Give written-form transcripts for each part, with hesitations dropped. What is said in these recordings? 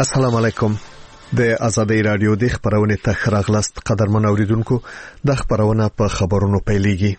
السلام علیکم. د آزادۍ رادیو د خبرونې ته راغلاست قدرمن اوریدونکو. د خبرونه په خبرونو پیلېږي.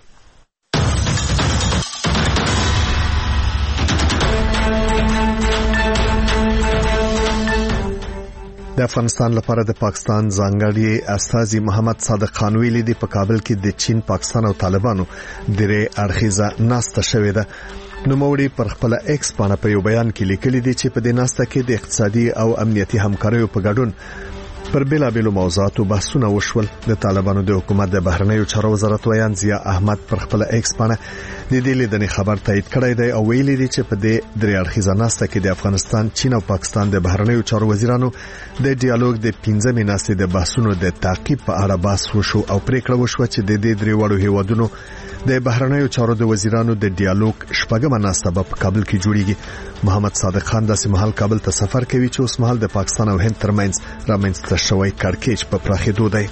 د افغانستان لپاره د پاکستان ځانګړي استازي محمد صادق خان ویلي دی په کابل کې د چین، پاکستان او طالبانو درې اړخیزه ناسته شوې ده. نوموړي پر خپل ایکس باندې په یو بیان کې لیکلي دي چې په دې ناسته کې د اقتصادي او امنیتي همکاریو په ګډون پر بیلابیلو موضوعاتو بحثونه وشول. د طالبانو د حکومت د بهرنیو چارو وزارت ویان ضیا احمد پر خپل ایکس باندې د دې لیدنې خبر تایید کړی دی او ویلي دی چې په دې درې اړخیزه ناسته کې د افغانستان، چین او پاکستان د بهرنیو چارو وزیرانو د ډیالوګ د 15مې ناستې د بحثونو د تعقیب په اړه بحث وشو او پریکړه وشوه چې د دې درې وړو هیوادونو د بهرنیو چارو د وزیرانو د ډیالوګ شپږمه ناسته په کابل کې جوړیږي. محمد صادق خان د سیمهال کابل ته سفر کوي چې اوس مهال د پاکستان او هند ترمنځ رامنځته شوی کړکېچ په پراخېدو دی.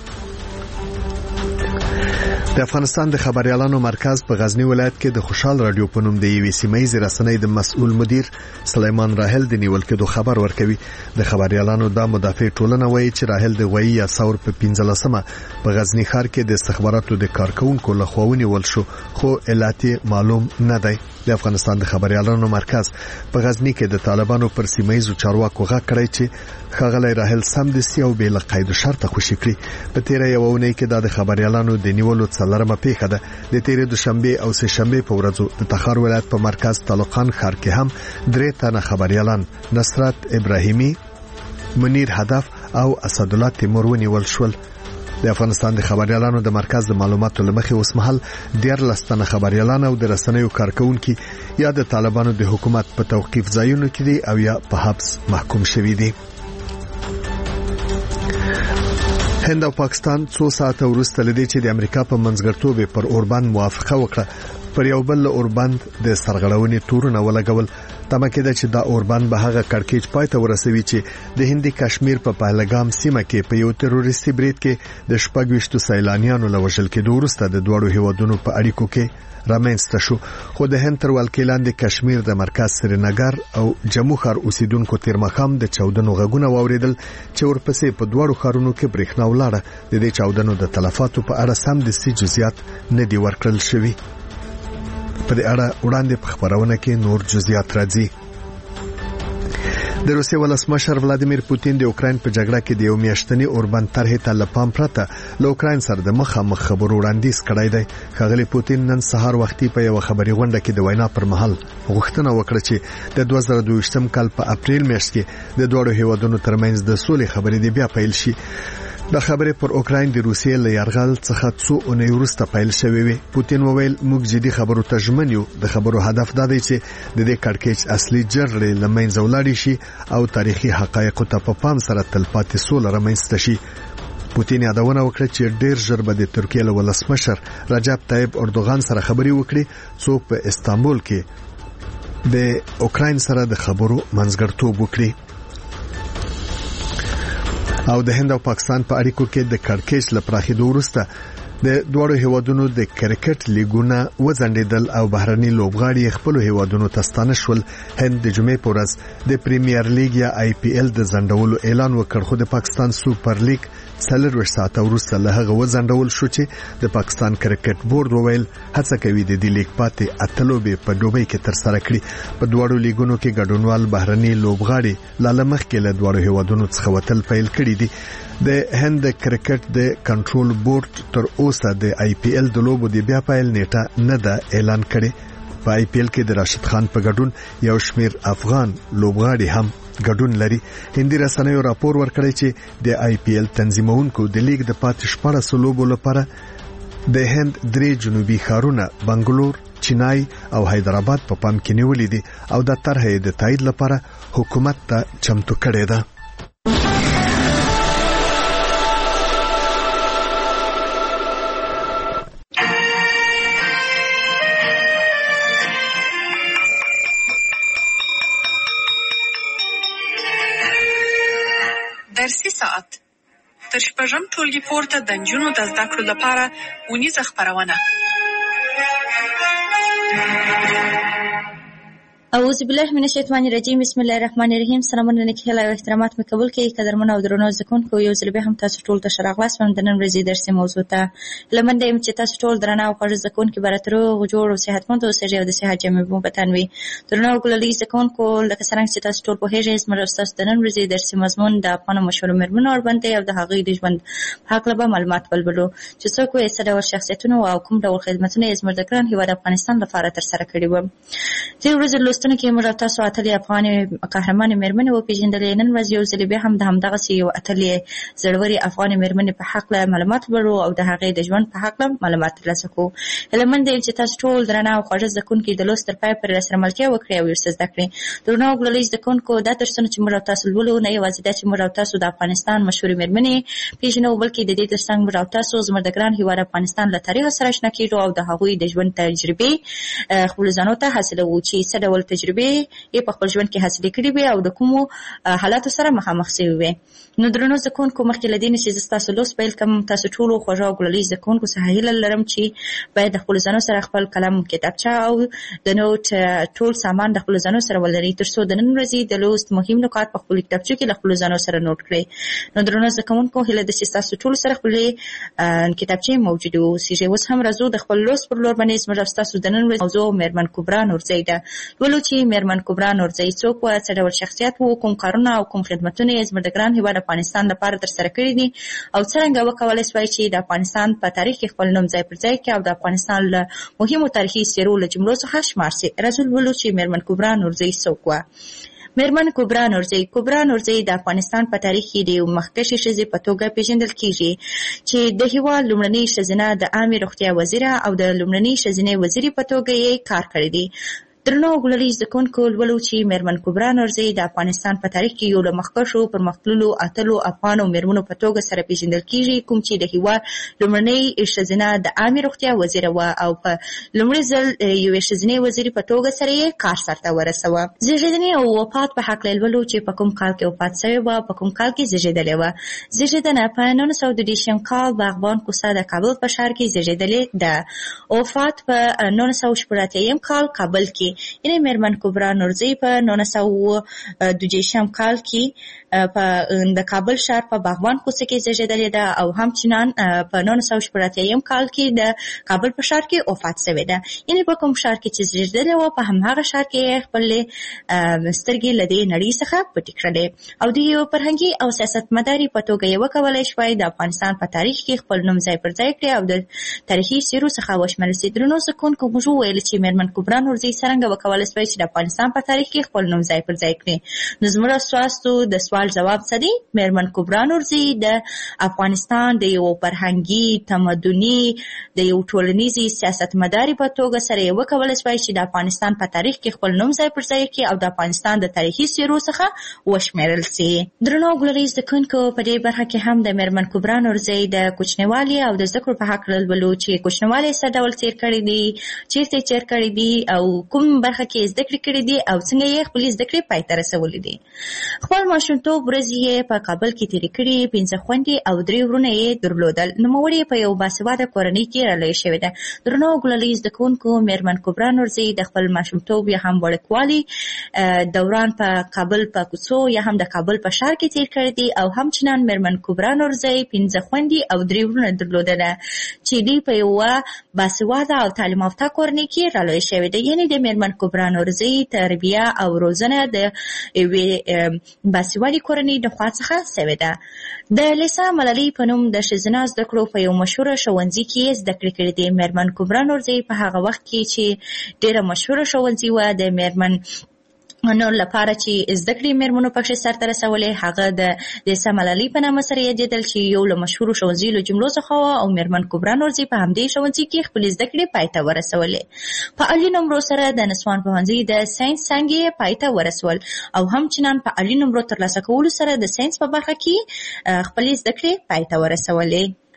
د افغانستان د خبريالانو مرکز په غزنی ولایت کې د خوشحال رادیو په نوم د یوې سیمایي رسنۍ د مسؤل مدیر سلیمان راهل د نیول کېدو خبر ورکوي. د خبريالانو د مدافع ټولنه وایي چې راهل د غوي یا ثور په 15مه په غزنی ښار کې د استخباراتو د کارکونکو لخوا ونیول شو، خو علت معلوم نه دی. د افغانستان د خبريالانو مرکز په غزنی کې د طالبانو پر سیمایي چارواکو غږ کړی چې خغلی راهل سمدستي او بل قید شرط خوشی کړی. په تیره یو ونې کې د خبريالانو د نیولو څلرمه پیښه ده. د تیره دوشنبه او سه شنبه په ورځو د تخار ولایت په مرکز طالقان ښار کې هم درې تنه خبريالان نصرت ابراهیمی، منیر هدف او اسد الله تیمور ونیول شول. د افغانستان د خبريالانو د مرکز د معلوماتو لمخې اوسمحل 14 تنه خبريالان او د رسنیو کارکونکو یا د طالبانو د حکومت په توقيف ځایونو کې دي او یا په حبس محکوم شوي دي. هند او پاکستان څو ساعته وروسته لدی چې د امریکا په منځګړتوب پر اوربند موافقه وکړه پر یو بل اوربند د سرغړونې تورونه ولګول. تمه کېده چې دا اوربند به هغه کړکېچ پای ته ورسوي چې د هندي کشمیر په پهلګام سیمه کې په یو تروریستي برید کې د 26 سیلانیانو لوژل کېدو وروسته د دوړو هیوادونو په اړیکو کې رامنځته شو. خو د هند تر ولکې د کشمیر د مرکز سرینګر او جمو ښار اوسیدونکو تیر مخام د چاودنو غږونه واوریدل چې ورپسې په دوړو ښارونو کې برېښنا ولاړه. د دې چاودنو د تلفاتو په اړه سم د جزئیات نه دی ورکړل شوی. په دې اړه وړاندې په خبرونه کې نور جزئیات راځي. د روسیې ولسمشر ولادیمیر پوتین د اوکرين په جګړه کې د یو میاشتنی اوربند طرحې ته لپام پرته له اوکرين سره د مخامخ خبرو وړاندیز کړی دی. ښاغلی پوتین نن سهار وختي په یو خبري غونډه کې د وینا پر مهال غوښتنه وکړه چې د 2022 کال په اپریل میاشت کې د دوه هیوادونو ترمنځ د سولې خبرې د بیا پیل شي. د خبرې پر اوکرين د روسیې له یرغل څخه څو اونۍ وروسته پیل شوې وي. پوتین وویل موږ جدي خبرو ته ژمن یو. د خبرو هدف دا دی چې د دې کړکېچ اصلي جرړې لمنځه ولاړ شي او تاریخي حقایق ته په پام سره تلپاتې سوله رامنځته شي. پوتین یادونه وکړه چې ډېر ژر به د ترکیې له ولسمشر رجب طیب اردوغان سره خبري وکړي څو په استانبول کې د اوکرين سره د خبرو منځګړتوب وکړي. او د هند او پاکستان په اړیکو کې د کړکېچ لپاره وروسته د دوه هیوادونو د کرکټ لیګونه وځنډیدل او بهرني لوبغاړي خپل هیوادونو ته ستانه شول. هند د جمعې په ورځ د پریمیر لیګ یا آی پی ایل د ځنډولو اعلان وکړ، خو د پاکستان سوپر لیګ 4 ساعته وروسته له هغه وځنډول شو چې د پاکستان کرکټ بورډ وویل هڅه کوي د دې لیګ پاتې اتلوبې په دوبۍ کې تر سره کړي. په دوړو لیګونو کې ګډونوال بهرني لوبغاړي لاله مخکې له دوړو هیوادونو څخه وتل پیل کړي دي. د هند کرکټ د کنټرول بورډ تر اوسه د آی پی ایل د لوبو د بیا پیل نیټه نه ده اعلان کړي. په آی پی ایل کې د راشد خان په ګډون یو شمیر افغان لوبغاړي هم ګډون لري. هندي رسنیو راپور ورکړی چې د آی پی ایل تنظیمونکو د لیګ د پاتې 14 لوبو لپاره د هند درې جنوبي ښارونه بنگلور، چنای او حیدرآباد په پام کې نیولې دي او د طرحې د تایید لپاره حکومت ته چمتو کړي ده. درسي ساعت تر شپږم ټولګي پورته د نجونو د زده کړو لپاره ونیزه خپرونه. اعوذ بالله من الشیطان الرجیم بسم الله الرحمن الرحیم. سلامونه نیکه او احترامات مې قبول کړئ. قدرمنو او درنو زدهکوونکو، یو ځل بیا هم تاسو ټول ته ښه راغلاست. د نن ورځې درسي موضوع ته هیله منده یم چې تاسو ټول درانه او خوږ زدهکوونکي به راته روغ جوړ او صحتمند اوسئ او د صحت جامې مو په تن وي. درنو او ګلالي زدهکوونکو، لکه څرنګه چې تاسو ټول پوهېږئ، زموږ ستاسو د نن ورځې درسي مضمون د افغانو مشهورو مېرمنو اړوند دی او د هغوی د ژوند په هکله به معلومات ولولو چې څوک وو، څه ډول شخصیتونه او کوم ډول خدمتونه یې زموږ د ګران هېواد افغانستان لپاره ترسره کړي وو. تېرې ورځې لوستنو کې موږ تاسو اتلې افغانې قهرمانې مېرمنې وپېژندلې. نن ورځ یو ځل بیا هم د همدغسې یو اتلې زړورې افغانې مېرمنې په هکله معلومات ولرو او د هغې د ژوند په هکله معلومات ترلاسه کړو. هیله منده یم چې تاسو ټول درانه او خوږ زدهکوونکي د لوست تر پایه پورې راسره ملتیا وکړئ او ورڅه زده کړئ. درنو او ګلالي زدهکوونکو، دا درسونه چې موږ او تاسو لولو، نه یوازې دا چې موږ او تاسو د افغانستان مشهورې مېرمنې پېژنو، بلکې د دې تر څنګ موږ او تاسو زموږ د ګران هېواد افغانستان له تاریخ سره اشنا کېږو او د هغوی د ژوند تجربې خپلو ځانو ته حاصلوو چې څه ډول تجربې یې په خپل ژوند کې حاصلې کړي وي او د کومو حالاتو سره مخامخ شوي وي. نو درنو زدهکوونکو، مخکې له دې نه چې زه ستاسو لوست پیل کړم، تاسو ټولو خوږو او ګلالي زدهکوونکو څخه هیله لرم چې باید د خپلو ځانو سره خپل قلم، کتابچه او د نوټ ټول سامان د خپلو ځانو سره ولرئ، تر څو د نن ورځې د لوست مهم نکات په خپلو کتابچو کې له خپلو ځانو سره نوټ کړئ. نو درنو زدهکوونکو، هیله ده چې ستاسو ټولو سره خپلې کتابچې موجودې واوسېږي. اوس هم راځو د خپل لوست پر لور باندې. زموږ او ستاسو د نن ورځې موضوع مېرمن کبرا نورزۍ ده. لولو چې مېرمن کبرا نورزۍ څوک وه، څه ډول شخصیت و، کوم کارونه او کوم خدمتونه یې زموږ د ګران هېواد افغانستان لپاره ترسره کړي دي او څرنګه وکولی سوای چې د افغانستان په تاریخ کې خپل نوم ځای پر ځای کړي او د افغانستان له مهمو تاریخي څېرو له جملو څخه شمار سي. راځو لولو چې مېرمن کبرا نورزۍ څوک وه. مېرمن کبرا نورزۍ. کبرا نورزۍ د افغانستان په تاریخ کې د یو مخکښې ښځې په توګه پېژندل کېږي چې د هېواد لومړنۍ ښځینه د عامې روغتیا وزیره او د لومړنۍ ښځینۍ وزیرې په توګه یې کار کړی دی. درنو ګلالي زدهکوونکو، لولو چې مېرمن کبرا نورزۍ د افغانستان په تاریخ کې یو له مخکښو پرمختللو اتلو افغانو مېرمنو په توګه سره پېژندل کېږي، کوم چې د هېواد لومړنۍ ښځینه د عامې روغتیا وزیره وه او په لومړي ځل یوې ښځینۍ وزیرې په توګه سره یې کار سرته ورسوه. زېږېدنې او وفات په هکله لولو چې په کوم کال کې وفات شوې وه، په کوم کال کې زېږېدلې وه. زېږېدنه په 1930 کال باغبان کوڅه د کابل په ښار کې زېږېدلې ده. وفات په 1980 کال کابل کې، یعنې مېرمن کبرا نورزۍ په 1932 کال کې د کابل ښار په باغبان کوڅه کې زېږېدلې ده او همچنان په 1980 کال کې د کابل په ښار کې وفات شوې ده. یعنې په کوم ښار کې چې زېږېدلې وه، په همهغه ښار کې یې خپلې سترګې له دې نړۍ څخه پټې کړلې او د یو فرهنګي او سیاستمدارې په توګه یې وکولی شوای د افغانستان په تاریخ کې خپل نوم ځای پر ځای کړي او د تاریخي څېرو څخه وشمېرل سي. درنو زدهکوونکو، موږ وویل چې مېرمن کبرا نورزۍ څرنګه وکولی سوای چې د افغانستان په تاریخ کې خپل نوم ځای پر ځای کړي. نو زموږ ستاسو د سوال جواب څه دی؟ مېرمن کبرا نورزۍ د افغانستان د یو فرهنګي، تمدني، د یو ټولنیزې سیاستمدارې په توګه سره یې وکولی سوای چې د افغانستان په تاریخ کې خپل نوم ځای پر ځای کړي او د افغانستان د تاریخي څېرو څخه وشمېرل سي. درنو ګلالي زدهکوونکو، په دې برخه کې هم د مېرمن کبرا نورزۍ د کوچنیوالي او د زده کړو په هکله لولو چې کوچنیوالی څه ډول تېر کړی دی، چېرته یې تېر کړی دی او کوم برخه کې زده کړې کړې دي او څنګه یې خپلې زده کړې پای ته رسولې دي. خپل ماشومتوب ورځې یې په کابل کې تېرې کړې. 5 خویندې او 3 وروڼه یې درلودل. نوموړې په یو باسواده کورنۍ کې رالویه شوې ده. درنو ګلالي زدهکوونکو، مېرمن کبرا نورزۍ د خپل ماشومتوب یا هم وړکوالي دوران په کابل په کوڅو یا هم د کابل په ښار کې تېر کړی دی او همچنان مېرمن کبرا نورزۍ 5 خویندې او 3 وروڼه درلودله چې دوی په یوه باسواده او تعلیم یافته کورنۍ کې رالویه شوې ده. یعنې د مېرمن کبرا نورزۍ تربیه او روزنه د یوې باسوادې کورنۍ د خوا څخه شوې ده. د لیسا ملالۍ په نوم د ښځینه زده کړو په یو مشهوره ښوونځي کې یې زده کړې کړې دي. مېرمن کبرا نورزۍ په هغه وخت کې چې ډېره مشهوره ښوونځي وه د مېرمن نو لپاره چې زده کړې مېرمنو پکښې سرته رسولې، هغه د لیسا ملالۍ په نامه سره یادېدل چې یو له مشهورو ښوونځیو له جملو څخه وه او مېرمن کبرا نورزۍ په همدې ښوونځي کې خپلې زده کړې پای ته ورسولې. په عالي نمرو سره د نسوان پوهنځي د ساینس څانګې یې پای ته ورسول او همچنان په عالي نمرو ترلاسه کولو سره د ساینس په برخه کې خپلې زده کړې پای ته ورسولې.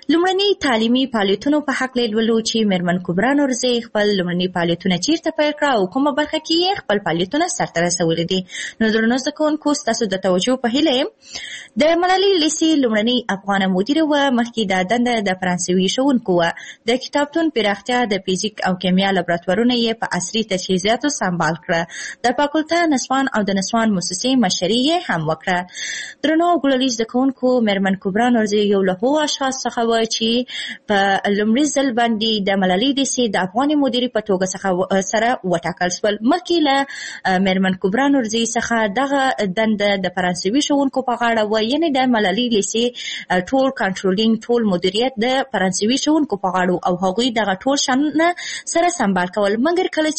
لومړني تعلیمي فعالیتونو په حق لولو چې میرمن کبرا نورزي خپل لومړني فعالیتونه چیرته پیل کړه او کومه برخه کې خپل فعالیتونه سرته رسولي دي. نو درنو زده کوونکو ستاسو د توجه په هیله د ملالۍ لیسې لومړنۍ افغانه مدیره وه. مخکې دا دنده د فرانسوي ښوونکو وه. د کتابتون پراختیا د فزیک او کیمیا لابراتوارونه یې په عصري تجهیزاتو سمبال کړه. د فاکولته نسوان او د نسوان موسسې مشري یې هم وکړه. درنو ګلالي زده کوونکو میرمن کبرا نورزي یو له هغو اشخاص څخه چې په لومړي ځل باندې د ملالۍ لیسې د افغاني مدیرې په توګه سره وټاکل شول. مخکې له میرمن کبرا نورزي څخه دغه دنده د فرانسوي ښوونکو په غاړه وه، یعنې د ملالۍ لیسې ټول کنټرولینګ ټول مدیریت د فرانسوي ښوونکو په غاړه او هغوی دغه ټول شانونه سره سمبال کول. مګر کله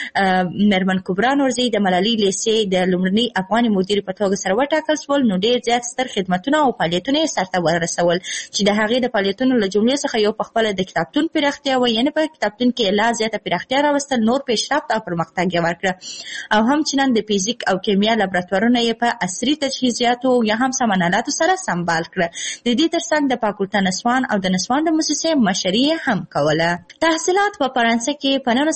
چې میرمن کبرا نورزي د ملالۍ لیسې د لومړنۍ افغاني مدیرې په توګه سره وټاکل شول، نو ډېر زیات ستر خدمتونه او فعالیتونه یې سرته ورسول چې د هغې د فعالیتونو له جملې څخه یو پخپله د کتابتون پراختیا وه، یعنې په کتابتون کې لا زیاته پراختیا راوستل، نور پیشرفت او پرمختګ یې ورکړه او همچنان د فزیک او کیمیا لابراتوارونه یې په عصري تجهیزاتو یا هم سمنالاتو سره سمبال کړه. د دې ترڅنګ د فاکولته نسوان او د نسوان د موسسې مشري یې هم کوله. تحصیلات په فرانسه کې په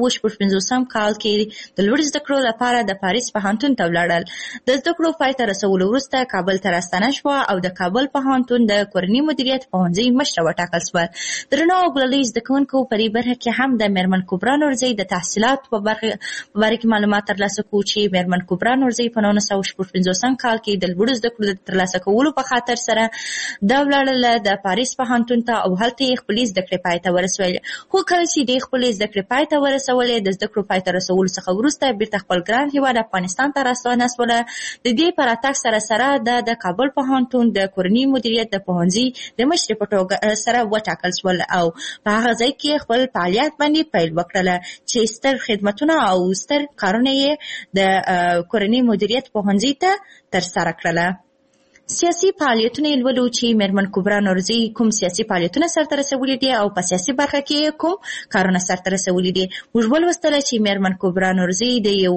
1955 کال کې د لوړ زده کړو لپاره د پاریس پوهنتون ته ولاړل. د زده کړو پای ته رسولو وروسته کابل ته راستنه شوه او د کابل پوهنتون د کورني مدیریت پوهنځي مشره وټاکل شول. درنو ګلالي زده کوونکو په دې برخه کې هم د میرمن کبرا نورزي د تحصیلاتو په باره کې معلومات ترلاسه کړو چې میرمن کبرا نورزي په 1955 کال کې د لوړو زده کړو د ترلاسه کولو په خاطر سره دا ولاړله د پاریس پوهنتون ته او هلته یې خپلې زده کړې پای ته ورسولې. خو کله چې دې خپلې زده کړې پای ته ورسولې، د زده کړو پای ته رسولو څخه وروسته بیرته خپل ګران هېواد افغانستان ته راستنه شوله. د دې په راتګ سره سره د کابل پوهنتون د کورني مدیریت د پوهنځي د مشرې په توګه سره وټاکل شول او په هغه ځای کې خپل فعالیت باندې پیل وکړله چې ستر خدمتونه او ستر کارونه یې د کورني مدیریت پوهنځي ته ترسره کړله. سیاسي فعالیتونه یې لولو چې میرمن کبرا نورزي کوم سیاسي فعالیتونه سرته رسولي دي او په سیاسي برخه کې کوم کارونه سرته رسولي دي. موږ ولوستله چې میرمن کبرا نورزي د یو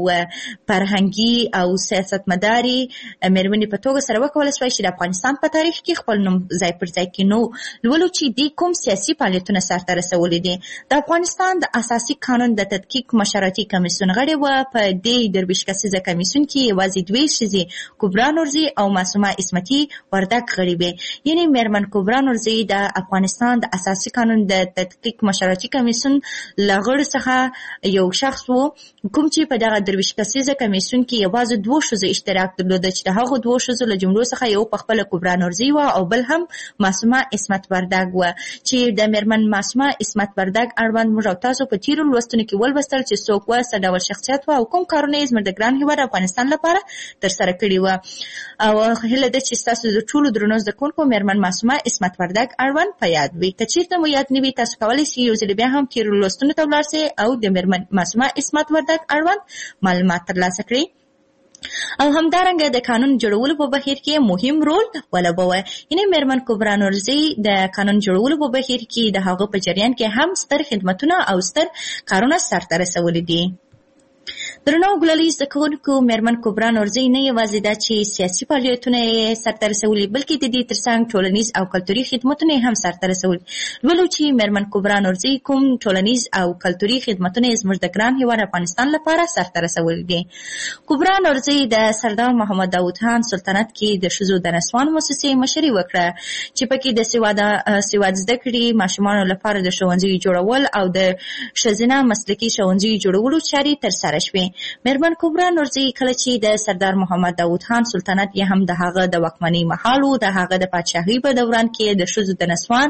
فرهنګي او سیاستمداري میرمنې په توګه سره وکولی شوای چې د افغانستان په تاریخ کې خپل نوم ځای پر ځای کړي. نو لولو چې دوی کوم سیاسي فعالیتونه سرته رسولي دي. د افغانستان د اساسي قانون د تدقیق مشورتي کمیسیون غړې وه. په دې 23 کسیزه کمیسیون کې یوازې 2 ښځې کبرا نورزي او معصومه اسمتي وردک غړي وې. یعنې میرمن کبرا نورزي د افغانستان د اساسي قانون د تدقیق مشورتي کمیسیون له غړو څخه یو شخص و، کوم چې په دغه 23 کسیزه کمیسیون کې یوازې 2 ښځو اشتراک درلوده چې د هغو 2 ښځو له جملو څخه یو پخپله کبرا نورزي وه او بل هم معصومه اسمت وردک وه. چې د میرمن معصومه اسمت وردک اړوند موږ او تاسو په تیرو لوستونو کې ولوستل چې څوک وه، څه ډول شخصیت وه او کوم کارونه یې زموږ د ګران هېواد افغانستان لپاره ترسره کړي وه. او هیله ده چې ستاسو د ټولو درنو زده کوونکو میرمن معصومه اسمت وردک اړوند په یاد وي. که چېرته مو یاد نه وي، تاسو کولی شئ یو ځل بیا هم تیرو لوستونو ته ولاړ شئ او د میرمن معصومه اسمت وردک اړوند معلومات ترلاسه کړئ. او همدارنګه د قانون جوړولو په بهیر کې مهم رول ولوبوه. یعنې میرمن کبرا نورزي د قانون جوړولو په بهیر کې د هغه په جریان کې هم ستر خدمتونه او ستر کارونه سرته رسولي دي. درنو ګلالي زده کوونکو میرمن کبرا نورزي نه یوازې دا چې سیاسي فعالیتونه یې سرته رسولي، بلکې د دې ترڅنګ ټولنیز او کلتوري خدمتونه یې هم سرته رسولي. لولو چې میرمن کبرا نورزي کوم ټولنیز او کلتوري خدمتونه یې زموږ د ګران هېواد افغانستان لپاره سرته رسولي دي. کبرا نورزي د سردار محمد داود خان سلطنت کې د ښځو د نسوان موسسې مشري وکړه چې پکې د سواد زده کړې ماشومانو لپاره د ښوونځیو جوړول او د ښځینه مسلکي ښوونځیو جوړولو چارې ترسره شوې. میرمن کبرا نورزي کله چې د سردار محمد داود خان سلطنت یې هم د هغه د واکمنۍ مهال و، د هغه د پاچاهۍ په دوران کې د ښځو د نسوان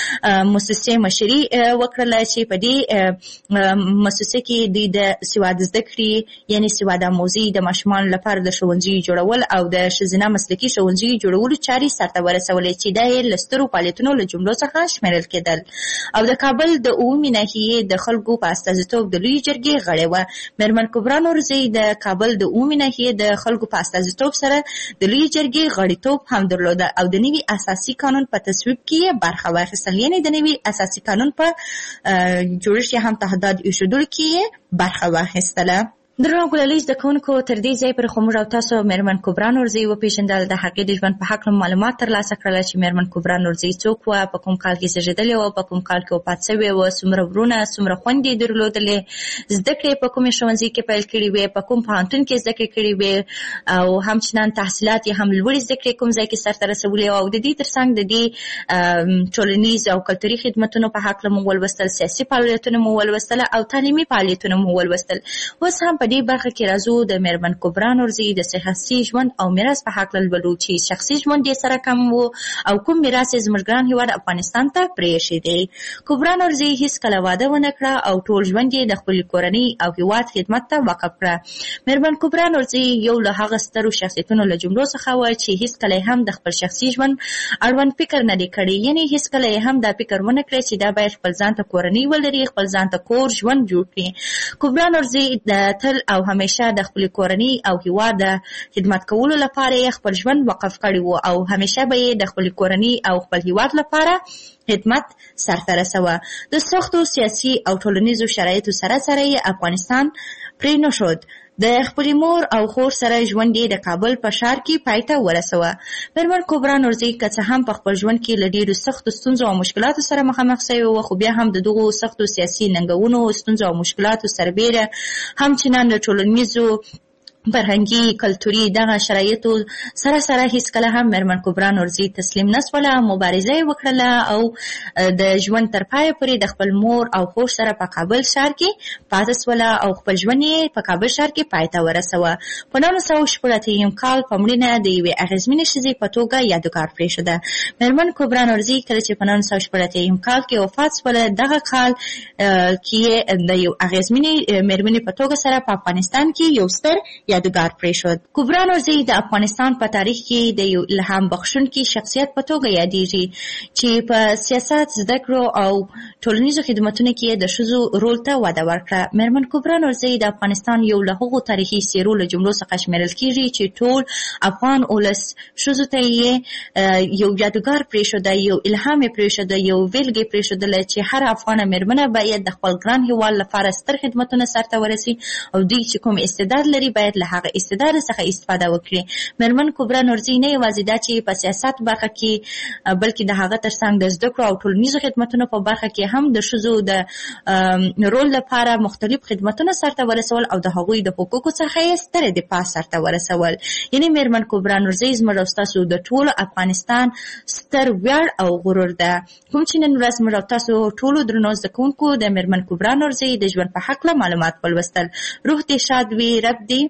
موسسې مشري وکړله چې په دې موسسې کې دوی د سواد زده کړې یعنې سواد آموزي د ماشومانو لپاره د ښوونځیو جوړول او د ښځینه مسلکي ښوونځیو جوړولو چارې سرته ورسولې چې دا یې له سترو فعالیتونو له جملو څخه شمیرل کېدل. او د کابل د عمومي ناحیې د خلکو په استازیتوب د لویې جرګې غړې وه. میرمن کبرا نورزي د کابل د عمومي ناحیې د خلکو په استازیتوب سره د لویې جرګې غړیتوب هم درلوده او د نوي اساسي قانون په تصویب کې برخه واخیستل، یعنې د نوي اساسي قانون په جوړښت هم تهدید ایښودلو کې برخه واخیستله. درنو ګلالي زده کوونکو تر دې ځای پر موږ او تاسو میرمن کبرا نورزي وپېژندل، د هغې د ژوند په هکله معلومات ترلاسه کړل چې میرمن کبرا نورزي څوک وه، په کوم کال کې زېږېدلې وه، په کوم کال کې وفات شوې وه، څومره ورونه څومره خویندې درلودلې، زده کړې په کومې ښوونځي کې پیل کړې وې، په کوم پوهنتون کې زده کړې کړې وې، او همچنان تحصیلات یې هم لوړې زده کړې کوم ځای کې سرته رسولې وه، او د دې ترڅنګ د دې ټولنیز او کلتوري خدمتونو په هکله مو ولوستل، سیاسي فعالیتونه مو ولوستل او تعلیمي فعالیتونه مو ولوستل. اوس هم په دې برخه کې راځو د میرمن کبرا نورزي د شخصي ژوند او میراث په هکله لولو چې شخصي ژوند یې سره کم و او کوم میراث یې زموږ ګران هېواد افغانستان ته پرېښی دی. کبرا نورزي هېڅکله واده ونه کړه او ټول ژوند یې د خپلې کورنۍ او هېواد خدمت ته وقف کړه. میرمن کبرا نورزي یو له هغه سترو شخصیتونو له جملو څخه وه چې هېڅکله هم د خپل شخصي ژوند اړوند فکر نه دی کړی، یعنې هېڅکله یې هم دا فکر ونه کړی چې دا باید خپل ځان ته کورنۍ ولري، خپل ځان ته کور ژوند جوړ کړي. کبرا نورزي د تل او همیشه د خپلې کورنۍ او هېواد د خدمت کولو لپاره یې خپل ژوند وقف کړی و او همیشه به یې د خپلې کورنۍ او خپل هېواد لپاره خدمت سرته رسوه. د سختو سیاسي او ټولنیزو شرایطو سره سره یې افغانستان پرې نه شود. د خپلې مور او خور سره ژوند یې د کابل په ښار کې پای ته ورسوه. میرمن کبرا نورزي که څه هم په خپل ژوند کې له ډېرو سختو ستونزو او مشکلاتو سره مخامخ شوې وه، خو بیا هم د دغو سختو سیاسي ننګونو، ستونزو او مشکلاتو سربیره همچنان د ټولنیزو فرهنګي کلتوري دغه شرایطو سره سره هېڅکله هم میرمن کبرا نورزي تسلیم نه شوله، مبارزه یې وکړله او د ژوند تر پایه پورې د خپل مور او خور سره په کابل ښار کې پاتې شوله او خپل ژوند یې په کابل ښار کې پای ته ورسوه. په 1980 کال په مړینه د یوې اغېزمنې ښځې په توګه یادګار پرېښوده. میرمن کبرا نورزي کله چې په 1980 کال کې وفات شوله، دغه کال کې د یو اغېزمنې میرمنې په توګه سره په افغانستان کې یو ستر یادګار پرېښود. کبرا نورزي د افغانستان په تاریخ کې د یو الهام بخښونکي شخصیت په توګه یادېږي چې په سیاست، زده کړو او ټولنیزو خدمتونو کې د ښځو رول ته وده ورکړه. میرمن کبرا نورزي د افغانستان یو له هغو تاریخي څېرو له جملو څخه شمیرل کېږي چې ټول افغان ولس ښځو ته یې یو یادګار پرېښوده، یو الهام یې پرېښوده، یو بېلګې پرېښودله چې هر افغانه میرمنه باید د خپل ګران هېواد لپاره ستر خدمتونه سرته ورسي او دوی چې کوم استعداد لري باید له هغه استعداد څخه استفاده وکړي. میرمن کبرا نورزي نه یوازې دا چې په سیاست برخه کې بلکې د هغه ترڅنګ د زده کړو او ټولنیزو خدمتونو په برخه کې هم د ښځو د رول لپاره مختلف خدمتونه سرته ورسول او د هغوی د حقوقو څخه یې ستره دفاع سرته ورسول. یعنې میرمن کبرا نورزي زموږ او ستاسو د ټولو افغانستان ستر ویاړ او غرور ده. کوم چې نن ورځ موږ او تاسو ټولو درنو زده کوونکو د میرمن کبرا نورزي د ژوند په هکله معلومات ولوستل. روح دې شاد وي، رب دې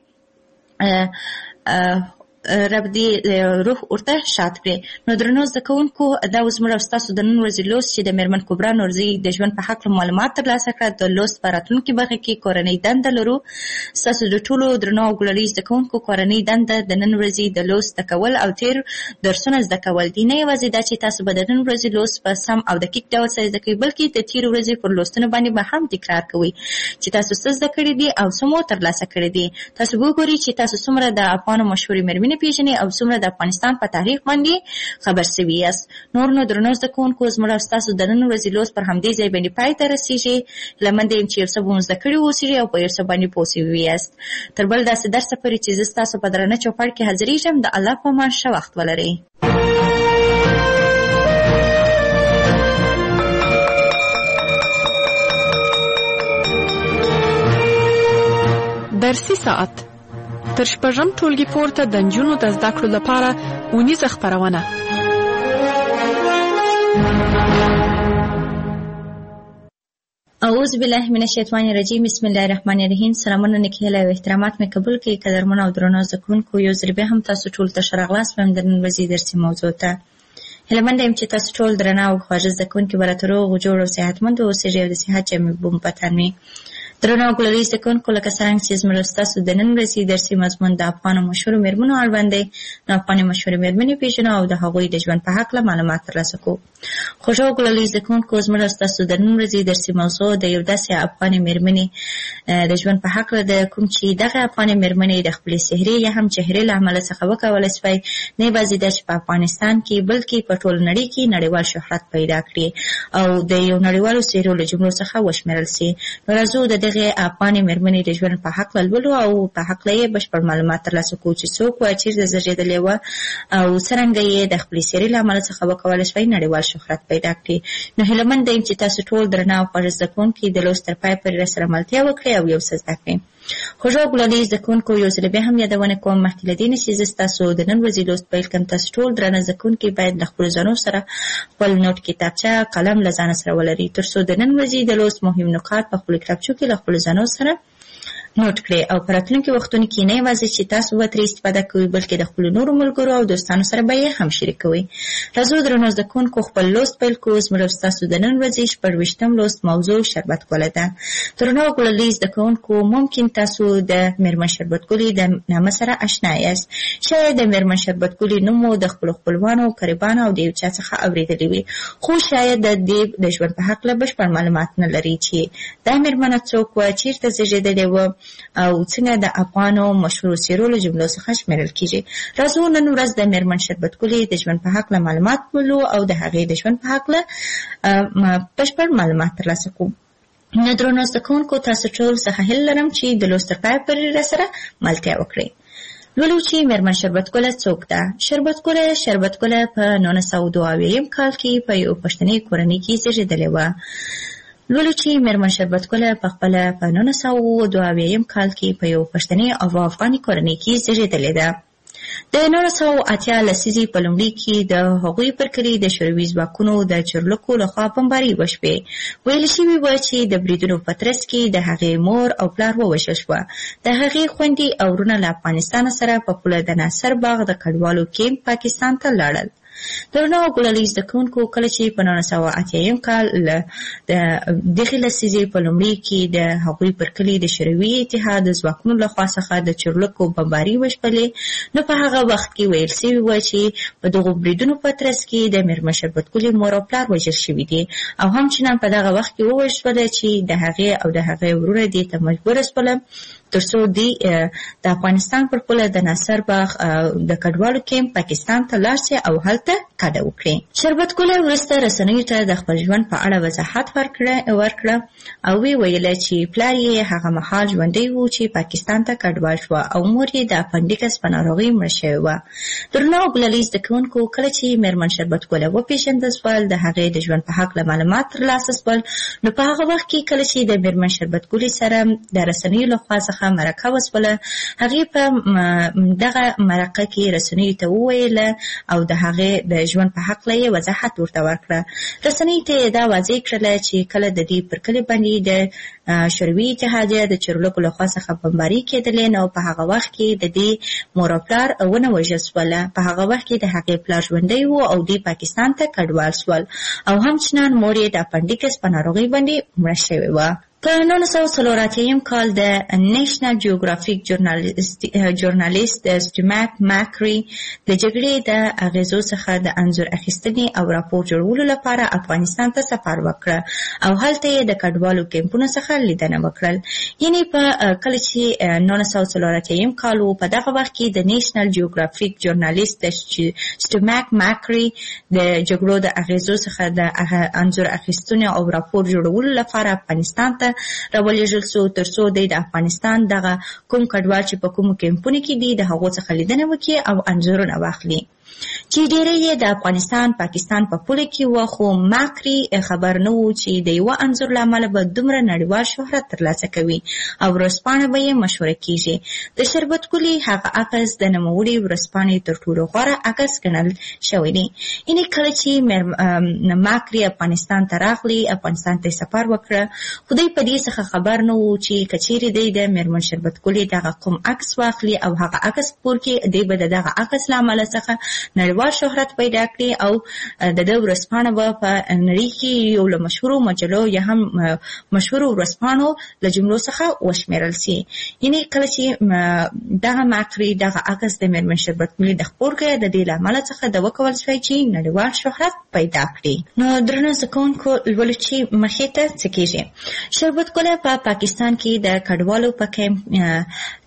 روح ورته شاد کړي. نو درنو زده کوونکو، دا اوس موږ او ستاسو د نن ورځې لوست چې د میرمن کبرا نورزي د ژوند په هکله معلومات ترلاسه کړه. د لوست په راتلونکي برخه کې کورنۍ دنده لرو. ستاسو د ټولو درنو او ګلالي زده کوونکو کورنۍ دنده د نن ورځې د لوست زده کول او تیر درسونه زده کول دي. نه یوازې دا چې تاسو به د نن ورځې لوست په سم او دقیق ډول سره زده کوئ، بلکې د تیر ورځې پر لوستونو باندې به هم تکرار کوئ چې تاسو څه زده کړي دي او څه مو ترلاسه کړي دي. تاسو وګورئ چې تاسو څومره د افغانو مشهورې میرمنې پیژنئ او څومره د افغانستان په تاریخ باندې خبر سوي یاست. نور نو درنو زده کوونکو، زموږ او ستاسو د نن ورځې لوست پر همدې ځای باندې پای ته رسېږي. هیله منده یم چې یو څه به مو زده کړي واوسېږي او په یو څه باندې پوه سوي یاست. تر بل داسې درسه پورې چې زه ستاسو په درانه چوپړ کې حاضرېږم، د الله په امان ښه وخت ولرئ. درسي ساعت تر شپږم ټولګي پورته د نجونو د زده کړو لپاره اونیزه خپرونه. اعوذ بالله من الشیطان الرجیم، بسم الله الرحمن الرحیم. سلامونه، نیکۍ او احترامات مې قبول کړئ. قدرمنو او درنو زده کوونکو، یو ځل بیا هم تاسو ټولو ته ښه راغلاست وایم د نن ورځې درسي موضوع ته. هیله منده یم چې تاسو ټول درنه او خواږه زده کوونکي به راته روغ جوړ او صحتمند اوسېږئ او د صحت جامې به مو په تن وي. درنو او ګلالي زده کوونکو، لکه څرنګه چې زموږ ستاسو د نن ورځې درسي مضمون د افغانو مشهورو میرمنو اړوند دی، نو افغاني مشهورې میرمنې پېژنو او د هغوی د ژوند په هکله معلومات ترلاسه کوو. خوږو ګلالي زده کوونکو، زموږ ستاسو د نن ورځې درسي موضوع د یو داسې افغاني میرمنې د ژوند په هکله ده، کوم چې دغه افغاني میرمنې د خپلې سحري یا هم چهرې له امله څخه وکولی شوی نه یوازې دا چې په افغانستان کې بلکې په ټول نړۍ کې نړیوال شهرت پیدا کړي او د یو نړیوالو څېرو له جملو څخه وشمېرل سي. نو راځو د دې دغه افغاني مېرمنې د ژوند په حق لولو او په حق یې بشپړ معلومات ترلاسه کوو چې څوک و چیرته زیږېدلې وه او څرنګه یې د خپلې څېرې له امله څخه وکولی شوی نړیوال شهرت پیدا کړي. نو هیله مند یم چې تاسو ټول درنه او خوږ زده کوونکي د لوست تر پای پورې راسره ملتیا وکړئ او یو څه زده کړئ. خوږو ګلالي زده کوونکو یو ځل بیا هم یادونه کوم مخکې له دې نه چې زه ستاسو د نن ورځې لوست پیل کړم، تاسو ټول درنه زده کوونکي باید له خپلو ځانو سره خپل نوټ کتابچه قلم له ځانه سره ولرئ تر څو د نن ورځې د لوست مهم نکات په خپلو کتابچو کې له خپلو ځانو سره نوٹ کړئ او په راتلونکي وختونو کې نه یوازې چې تاسو به ترې استفاده کوئ بلکې د خپلو نورو ملګرو او دوستانو سره به یې هم شریکوئ. راځو درنو زده کوونکو خپل لوست پیل کړو. زموږ او ستاسو د نن ورځې 26م لوست موضوع شربت ګله ده. درنو ګلالي زده کوونکو ممکن تاسو د میرمن شربت ګلې د نامه سره اشنا یاست. شاید د میرمن شربت ګلې نوم مو د خپلو خپلوانو قریبانو او د یو چا څخه اورېدلی وي، خو شاید د دې د ژوند په هکله بشپړ معلومات نه لري چې دا میرمنه څوک وه، چیرته زیږېدلې وه او څنګه د افغانو مشهورو څېرو له جملو څخه شمیرل کیږي. راځو نن ورځ د میرمن شربت ګلې د ژوند په هکله معلومات ولولو او د هغې د ژوند په هکله بشپړ معلومات ترلاسه کوو. نو درنو زده کوونکو تاسو ټول څخه هیله لرم چې د لوست تر پایه پورې راسره ملتیا وکړئ. لولو چې میرمن شربت ګله څوک ده. شربت ګله په 1922 کال کې په یو پښتني کورنۍ کې زیږېدلې وه. لولو چې میرمن شربت ګله په خپله په 1922 کال کې په یو پښتني او افغاني کورنۍ کې زیږېدلې ده. د 1980 لسیزې په لومړي کې د هغوی پر کلي د شوروي ځواکونو د چورلکو لخوا بمباري وشوې. ویل شوي وه چې د بریدونو په ترڅ کې د هغې مور او پلار ووژل شوه. د هغې خویندې او وروڼه له افغانستان سره په پوله د ناصر باغ د کډوالو کیمپ پاکستان ته لاړل. درنو ګلالي زده کوونکو کله چې په 1980 کال د دغې لسیزې په لومړي کې د هغوی پر کلي د شوروي اتحاد د ځواکونو لخوا څخه د چورلکو بمباري وشپلې، نو په هغه وخت کې ویل شوي وه چې په دغو بریدونو په ترڅ کې د میرمن شربت ګلې مور او پلار وژل شوي دي او همچنان په دغه وخت کې ووژل شوله چې د هغې او د هغې وروڼه دې ته مجبوره شوله تر څو د افغانستان پر پوله د ناصر باغ د کډوالو کیمپ پاکستان ته لاړ شي او هلته کډه وکړي. شربت ګله وروسته رسنیو ته د خپل ژوند په اړه وضاحت ورکړه او ویله چې پلار یې هغه مهال ژوندی و چې پاکستان ته کډوال شوه او مور یې د اپنډیکس په ناروغۍ مړه شوې وه. درنو ګلالي زده کوونکو کله چې میرمن شربت ګله وپېژندل شول، د هغې د ژوند په هکله معلومات ترلاسه شول، نو په هغه وخت کې کله چې د میرمن شربت ګلې سره د رسنیو لخوا څخه مرکه وسوله، هغې په دغه مرکه کې رسنیو ته وویله او د هغې د ژوند په هکله یې وضاحت ورته ورکړه. رسنیو ته یې دا واضح کړله چې کله د دې پر کلي باندې د شوروي اتحادیه د چورلکو لخوا څخه بمباري کېدلې، نو په هغه وخت کې د دې مور او پلار ونه وژل شوله. په هغه وخت کې د هغې پلار ژوندی و او دوی پاکستان ته کډوال شول او همچنان مور یې د اپنډیکس په ناروغۍ باندې مړه شوې وه. په 1984 کال د نیشنل جیوګرافیک ژورنالیست سټیماک ماکري د جګړې د اغیزو څخه د انځور اخیستنې او راپور جوړولو لپاره افغانستان ته سفر وکړه او هلته یې د کډوالو کیمپونو څخه لیدنه وکړل. یعنې په کله چې 1984 کال و، په دغه وخت کې د نیشنل جیوګرافیک ژورنالیست سټیماک ماکري د جګړو د اغیزو څخه د انځور اخیستنې او راپور جوړولو لپاره افغانستان ته راولېږل شو تر څو د افغانستان دغه کوم کډوال چې په کومو کیمپونو کې دي د هغو څخه لیدنه وکړي او انځورونه واخلي. چې ډېری یې د افغانستان پاکستان په پوله کې وه، خو ماکري خبر نه و چې د یوه انځور له امله به دومره نړیوال شهرت ترلاسه کوي او ورځپاڼه به یې مشهوره کیږي. د شربت ګلې هغه عکس د نوموړې ورځپاڼې تر ټولو غوره عکس ګڼل شوی دی. یعنې کله چې ماکري افغانستان ته راغلی، افغانستان ته سفر وکړه، خو دوی په دې څخه خبر نه و چې که چیرې دی د میرمن شربت ګلې دغه کوم عکس واخلي او هغه عکس خپور کړي، دی به د دغه عکس له امله څخه نړیوال شهرت پیدا کړي او د ده ورځپاڼه به په نړۍ کې یو له مشهورو مجلو یا هم مشهورو ورځپاڼو له جملو څخه وشمیرل شي. یعنې کله چې دغه ماکري دغه عکس د میرمن شربت ګلې د خپور کړی، د دې له امله څخه د وکول شوی چې نړیوال شهرت پیدا کړي. نو درنو زده کوونکو لولو چې مخې ته څه کېږي. شربت ګله په پاکستان کې د کډوالو په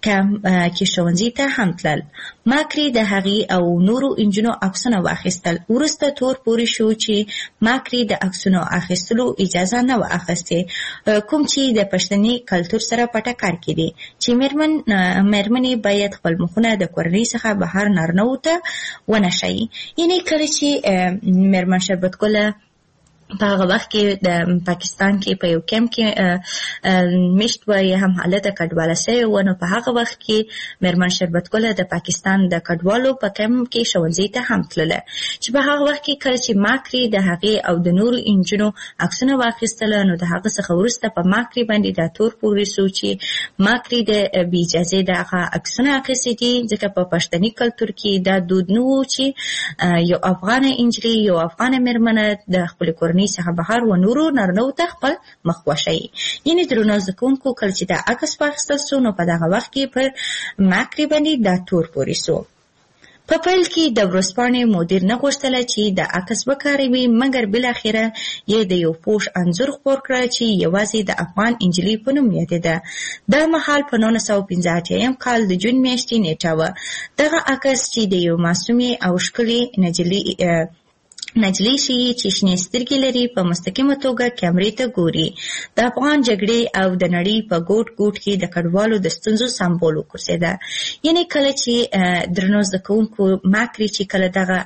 کې ښوونځي ته هم تلل. ماکري د هغې او نورو انجونو عکسونه واخیستل. وروسته تور پورې شو چې ماکري د عکسونو اخیستلو اجازه نه وه اخیستې، کوم چې د پښتني کلتور سره په ټکر کې دي، چې مېرمنې باید خپل مخونه د کورنۍ څخه بهر نارینه‌وو ته ونه ښیي. یعنې کله چې مېرمن شربتګله په هغه وخت کې د پاکستان کې په یو کیمپ کې میشت وه یا هم هلته کډواله شوې وه، نو په هغه وخت کې مېرمن شربتګله د پاکستان د کډوالو په کیمپ کې ښوونځي ته هم تلله، چې په هغه وخت کې کله چې ماکري د هغې او د نورو انجونو عکسونه واخیستله، نو د هغه څخه وروسته په ماکري باندې دا تور پورې شو چې ماکري د بې اجازې د هغه عکسونه اخیستي دي، ځکه په پښتني کلتور کې دا دود نه و چې یو افغانه انجلۍ، یو افغانه مېرمنه د خپلې کورنۍ څخه بهر و نورو نارینه‌وو ته خپل مخ وښیي. یعنې درنو زده کوونکو کله چې دا عکس واخیستل سو، نو په دغه وخت کې پر ماکري باندې دا تور پورې سو. په پیل کې د ورځپاڼې مدیر نه غوښتله چې د عکس وکاروي، مګر بالاخره یې د یو پوش انځور خپور کړ چې یوازې د افغان انجلۍ په نوم یادېده. دا مهال په 1985 کال د جون میاشتې نیټه وه. دغه عکس چې د یو معصومې او ښکلې نجلۍ ښیي چې شنې سترګې لري، په مستقیمه توګه کیمرې ته ګوري. د افغان جګړې او د نړۍ په ګوټ ګوټ کې د کډوالو د ستونزو سمبول وګرځېده. یعنې کله چې درنو زده کوونکو ماکري چې کله دغه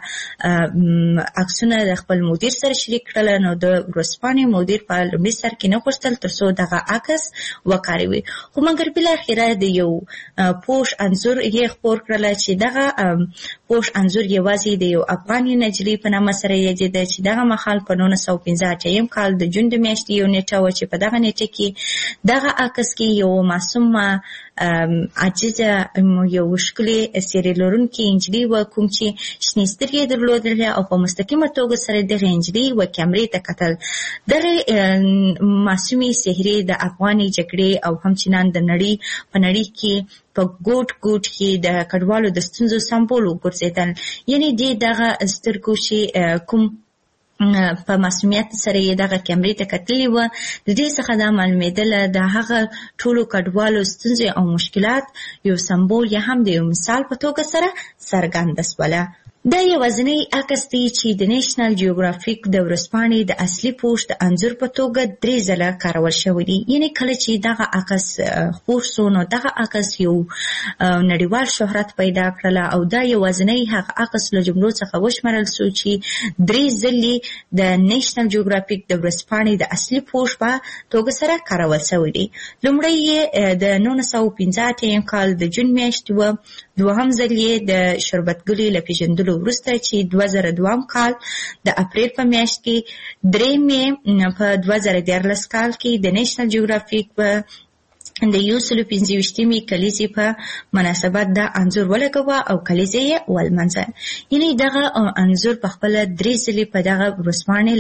عکسونه د خپل مدیر سره شریک کړل، نو د ورځپاڼې مدیر په لومړي سر کې نه غوښتل تر څو دغه عکس وکاروي، خو مګر بالاخره د یو پوش انځور یې خپور کړل چې دغه پوش انځور یوازې د یو افغاني نجلۍ په نامه سره یادېده، چې دغه مهال په 1985 کال د جون د میاشتې یو نیټه وه، چې په دغه نیټه کې دغه عکس کې یو معصومه عاجزه یو ښکلې څېرې لرونکې نجلۍ وه، کوم چې شنې سترګې درلودلې او په مستقیمه توګه سره دغه نجلۍ و کیمرې ته کتل. دغه معصومې څهرې د افغاني جګړې او همچنان د نړۍ په نړۍ کې په ګوټ ګوټ کې د کډوالو د ستونزو سمبول وګرځېدل. یعنې دغه سترګو چې کوم په معصومیت سره یې دغه کیمرې ته کتلې وه، د دې څخه دا معلومېدله د هغه ټولو کډوالو ستونزې او مشکلات یو سمبول یا هم د یو مثال په توګه سره څرګنده سوله. دا یوازینی عکس دی چې د نیشنل جیوګرافیک د ورځپاڼې د اصلي پوسټ د انځور په توګه 3 ځله کارول شوی دی. یعنې کله چې دغه عکس خپور سو، نو دغه عکس یو نړیوال شهرت پیدا کړله او دا یوازینی هغه عکس له جملو څخه وشمارل سو چې 3 ځلې د نیشنل جیوګرافیک د ورځپاڼې د اصلي پوسټ په توګه سره کارول شوی دی. لومړی یې د 1985 کال د جون میاشتې وه، دوهم ځل یې د شربتګلې له پیژندلو وروسته چې 2002 کال د اپریل په میاشت کې، درېیم یې په 2014 کال کې د نیشنل جیوګرافیک په د 125مې کلیزې په مناسبت دا انځور ولګوه او کلیزې یې ولمانځه. یعنې دغه انځور په خپله 3 ځلې په دغه ورځپاڼې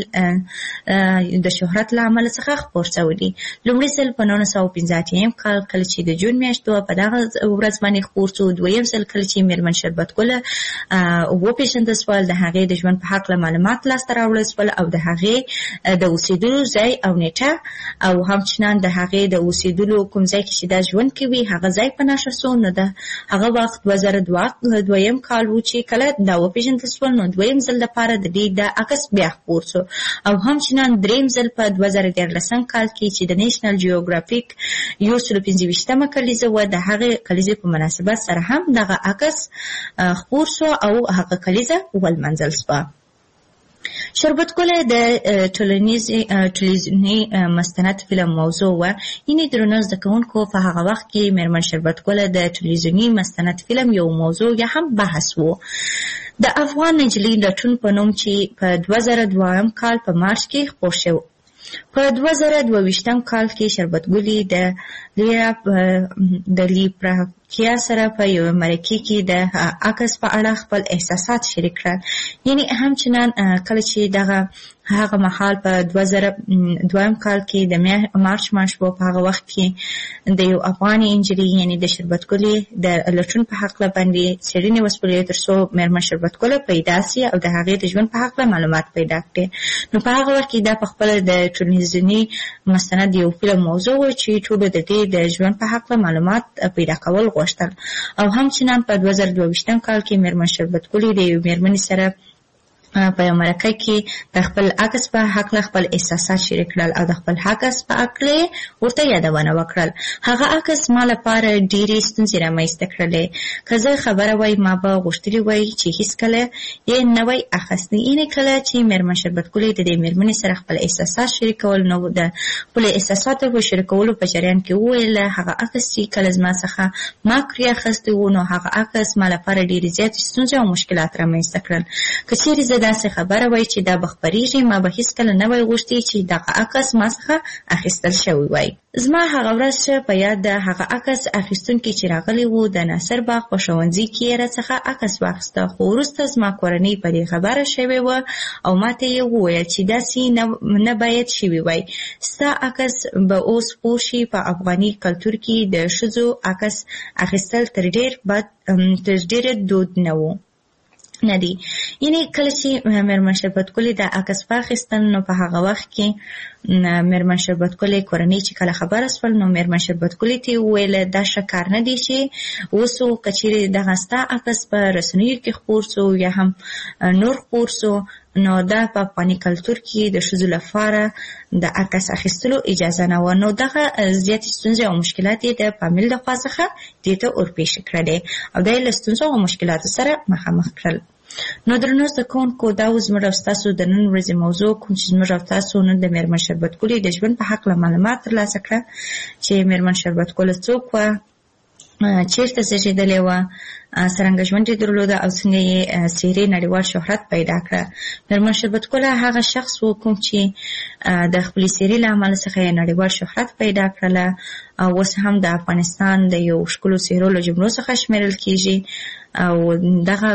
د شهرت له امله څخه خپور شوی دی. لومړی ځل په 1985 کال کله چې د جون میاشت وه، په دغه ورځ باندې خپور شو. دویم ځل کله چې مېرمن شربتګله وپېژندل سول، د هغې د ژوند په هکله معلومات لاسته راوړل سول او د هغې د اوسېدلو ځای او نیټه او همچنان د هغې د اوسېدلو کوم ځای کې چې دا ژوند کوي هغه ځای په نښه سو. نو د هغه وخت 2002 کال و چې کله دا وپېژندل سول، نو دویم ځل لپاره د دې د عکس بیا خپور سو او همچنان درېیم ځل په 2014 کال کې چې د نیشنل جیوګرافیک 125مه کلیزه وه، د هغې کلیزې په مناسبت سره هم دغه عکس خپور سو او هغه کلیزه ولمانځل سوه. شربتګله د ټلویزیوني مستند فلم موضوع وه. یعنې درنو زده کوونکو په هغه وخت کې مېرمن شربتګله د ټلویزیوني مستند فلم یو موضوع یا هم بحث و. د افغان نجلۍ لټون په نوم چې په 2002 کال په مارچ کې خپور شو. په 2022 کال کې شربتګلې د لیپراکیا سره په یو مرکې کې د عکس په اړه خپل احساسات شریک کړل. یعنې همچنان کله چې دغه هغه مهال په 2002 کال کې د مارچ میاشت په هغه وخت کې د یو افغاني انجلۍ یعنې د شربتګلې د لټون په هکله باندې څېړنې وسپړلې تر څو مېرمن شربتګله پیدا سي او د هغې د ژوند په هکله معلومات پیدا کړي. نو په هغه وخت کې دا په خپله د ټلویزیوني مستند یو فلم موضوع و چې ټولو د دې د ژوند په هکله معلومات پیدا کول غوښتل. او همچنان په 2022 کال کې میرمن شربت ګلې د یو میرمنې سره په یو مرکه کې د خپل عکس په حق له خپل احساسات شریک کړل او د خپل عکس په اړه ورته یادونه وکړل. هغه عکس ما لپاره ډېرې ستونزې رامنځته کړلې. که زه خبره وای ما به غوښتلي وای چې هیڅکله یې نه وای اخیستی. یعنې کله چې میرمن شربت ګلې د دې میرمنې سره خپل احساسات شریکول نو د خپل احساساتو په شریکولو په جریان کې وویل هغه عکس چې کله زما څخه ما کړی اخیستی و نو هغه عکس ما لپاره ډېرې زیاتې ستونزې او مشکلات رامنځته کړل. که چیرې زه داسې خبره وای چې دا به خپریږي ما به هیڅکله نه وای غوښتي چې دغه عکس ما څخه اخیستل شوی وای. زما هغه ورځ په یاد ده هغه عکس اخیستونکي چې راغلی و د ناصر باغ په ښوونځي کې یې راڅخه عکس واخیسته. خو وروسته زما کورنۍ په دې خبره شوې وه او ماته یې وویل چې داسې نه باید شوي وای. ستا عکس به اوس پوه شي په افغاني کلتور کې د ښځو عکس اخیستل تر ډېره دود نه و. نه دی. یعنی کله چې میرمن شربت ګلې د عکس واخیستل نو په هغه وخت کې میرمن شربت ګلې کورنۍ چې کله خبره سول نو میرمن شربت ګلې ته وویل دا ښه کار نه دی چې اوس که چیرې دغه ستا عکس په رسنیو کې خپور سو یا هم نور خپور سو نو دا په افغاني کلتور کې د ښځو لپاره د عکس اخیستلو اجازه نه وه. نو دغه زیاتې ستونزې او مشکلات یې د فامیل د خوا څخه دې ته ورپېښې کړلې او دا یې له ستونزو او مشکلاتو سره مخامخ کړل. نو درنو زده کوونکو دا و زموږ او ستاسو د نن ورځې موضوع کوم چې زموږ او تاسو نن د میرمن شربت ګلې د ژوند په هکله معلومات ترلاسه کړه چې میرمن شربت ګل څوک وه، چیرته زیږېدلې وه، څرنګه ژوند یې درلوده او څنګه یې څېرې نړیوال شهرت پیدا کړه. میرمن شربت ګل هغه شخص و کوم چې د خپلې څېرې له امله څخه یې نړیوال شهرت پیدا کړله او اوس هم د افغانستان د یو ښکلو څېرو له جملو څخه شمیرل کېږي. او دغه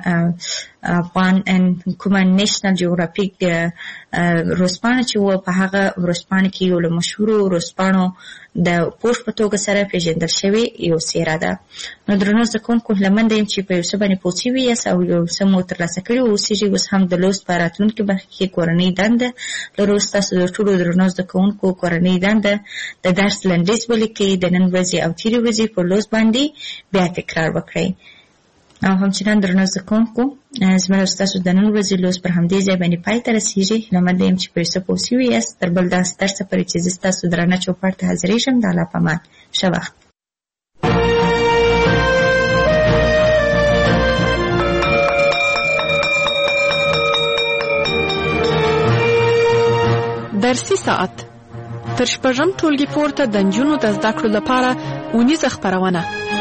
کومه نیشنل جیوګرافیک ورځپاڼه چې و په هغه ورځپاڼه کې یو له مشهورو ورځپاڼو د پوښ په توګه سره پیژندل شوې یو څېره ده. نو درنو زده کوونکو هیله مند یم چې په یو څه باندې پوه شوي یاست او یو څه مو ترلاسه کړي واوسېږي. اوس هم د لوست په راتلونکي برخه کې کورنۍ دنده لرو. ستاسو د ټولو درنو زده کوونکو کورنۍ دنده د درس لنډیز ولیکئ، د نن ورځې او تېرې ورځې په لوست باندې بیا تکرار وکړئ. او همچنان درنو زده کوونکو زما او ستاسو د نن ورځې لوست پر همدې ځای باندې پای ته رسېږي. هیله مند یم چې په یو څه پوه شوي یاست. تر بل داسې درسه پورې چې زه ستاسو درانه چوپړ ته حاضرېږم د الله په امان. ښه وخت. درسي ساعت تر شپږم ټولګي پورته د نجونو د زده کړو لپاره اونیزه خپرونه.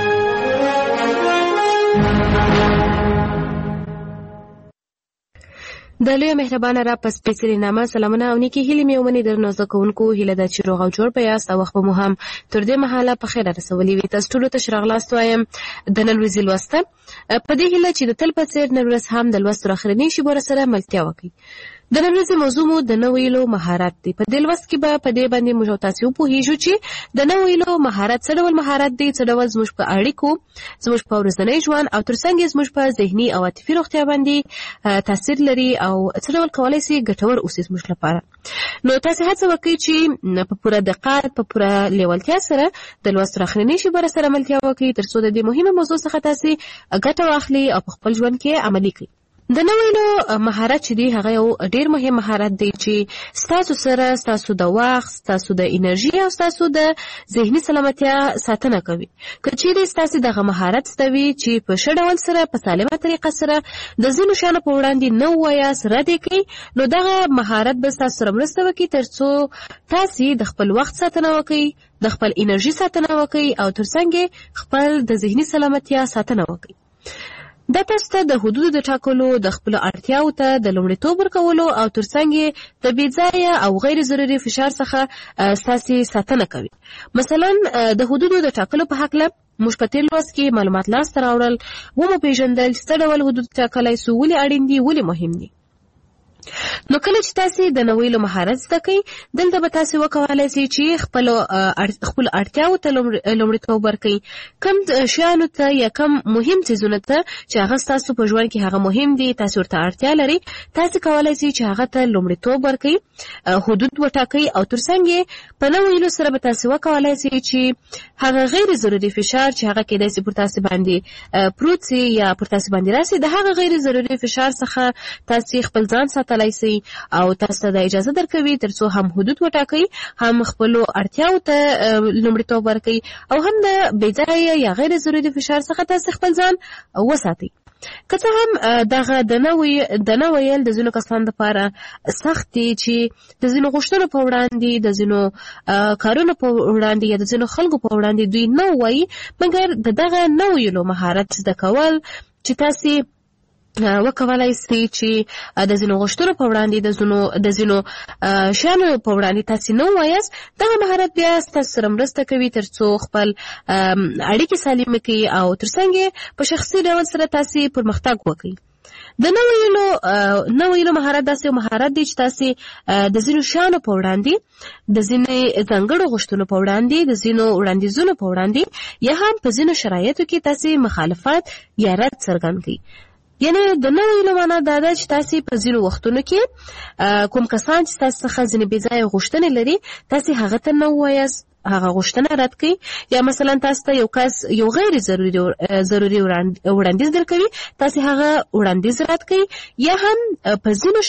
د لوی مهربانه را په سپېڅلې نامه سلامونه او نیکې هیلې مې ومني. درنو زده کوونکو هیله ده چې روغ او جوړ به یاست او وخت به مو هم تر دې مهاله په خیر رسولي وي. تاسو ټولو ته ښه راغلاست وایم د نن ورځې لوسته په دې هیله چې د تل په څېر نن ورځ هم د لوست تر اخرنۍ شېبو سره ملتیا وکړئ. د نن ورځې موضوع مو د نه ویلو مهارت دی. په دې لوست کې به په دې باندې موږ تاسو وپوهیږو چې د نه ویلو مهارت څه ډول مهارت دی، څه ډول زموږ په اړیکو، زموږ په ورځني ژوند او ترڅنګ زموږ په ذهني او عاطفي روغتیا باندې تاثیر لري او څه ډول کولای شي ګټور اوسي زموږ لپاره. نو تاسو هڅه وکړئ چې په پوره دقت، په پوره لیوالتیا سره د لوست تر اخرنۍ شېبې سره ملتیا وکړئ ترڅو د دې مهمه موضوع څخه تاسو ګټه واخلئ او په خپل ژوند کې عملي کړئ. د نه ویلو مهارت چې دی هغه یو ډیر مهم مهارت دی چې ستاسو سره ستاسو د وخت، ستاسو د انرژي او ستاسو د ذهني سلامتیا ساتنه کوي. که چیرې ستاسو دغه مهارت ستوي چې په ښه ډول سره په سالمه طریقه سره د ځینو شیانو په وړاندې نه ووایاست، رد یې کړئ، نو دغه مهارت به ستاسو سره مرسته وکړي ترڅو تاسو د خپل وخت ساتنه وکړئ، د خپل انرژي ساتنه وکړئ او ترڅنګ خپل د ذهني سلامتیا ساتنه وکړئ. دا تاسو ته د حدودو د ټاکلو، د خپلو اړتیاو ته د لومړیتوب ورکولو او ترڅنګ د بې ځایه او غیر ضروري فشار څخه ستاسو ساتنه کوي. مثلا د حدودو د ټاکلو په هکله موږ په تېر لوست کې معلومات لاسته راوړل، ومو پېژندل چې څه ډول حدود ټاکلی سو، ولې اړین دي، ولې مهم دي. نو کله چې تاسو د نوې له مهارت زده کړئ دلته به تاسو وکولای شئ چې خپل اړتیاو ته لومړیتوب ورکړئ، کم شیانو ته یا کم مهم څیزونو ته چې هغه تاسو په ژوند کې هغه مهم دي، تاسو ورته اړتیا لري، تاسو کولای شئ چې هغه ته لومړیتوب ورکړئ، حدود وټاکئ او ترڅنګ په نو ویلو سره به تاسو وکولای شئ چې هغه غیر ضروري فشار چې هغه کېدای شي پر تاسو باندې پروت سي یا پر تاسو باندې راسي، د هغه غیر ضروري فشار څخه تاسو خپل ځان ساتلای شئ او تاسو ته اجازه درکوي ترڅو هم حدود وټاکئ، هم خپل اړتیاو ته لومړیتوب ورکړئ او هم د بېځایه یا غیر ضروري فشار څخه تاسو خپل ځان وساتئ. که څه هم دغه د نه ویل د ځینو کسانو لپاره سخت دي چې د ځینو غوښتنو په وړاندې، د ځینو کارونو په وړاندې یا د ځینو خلکو په وړاندې دوی نه وایي، مګر د دغه نه ویلو مهارت زده کول چې تاسو وکولای شئ چې د ځینو غوښتنو په وړاندې د ځینو شیانو په وړاندې تاسو نه وایاست، دغه مهارت بیا ستاسو سره مرسته کوي ترڅو خپل اړیکې سالمه کړئ او ترڅنګ په شخصي ډول سره تاسو پرمختګ وکړئ. د نو ویلو مهارت داسې یو مهارت دی چې تاسو د ځینو شیانو په وړاندې، د ځینې ځانګړو غوښتنو په وړاندې، د ځینو وړاندیزونو په وړاندې یا هم په ځینو شرایطو کې تاسو مخالفت یا رد څرګند کړئ. یعنی د نو ویلو معنا دا ده چې تاسو په ځینو وختونو کې کوم کسان چې تاسو څخه ځینې بې ځایه غوښتنې لري تاسو هغه ته نه وایاست، هغه غوښتنه رد کړئ، یا مثلا تاسو ته یو کس یو غیر ضروري وړاندیز درکوي تاسو هغه وړاندیز رد کړئ، یا هم په ځینو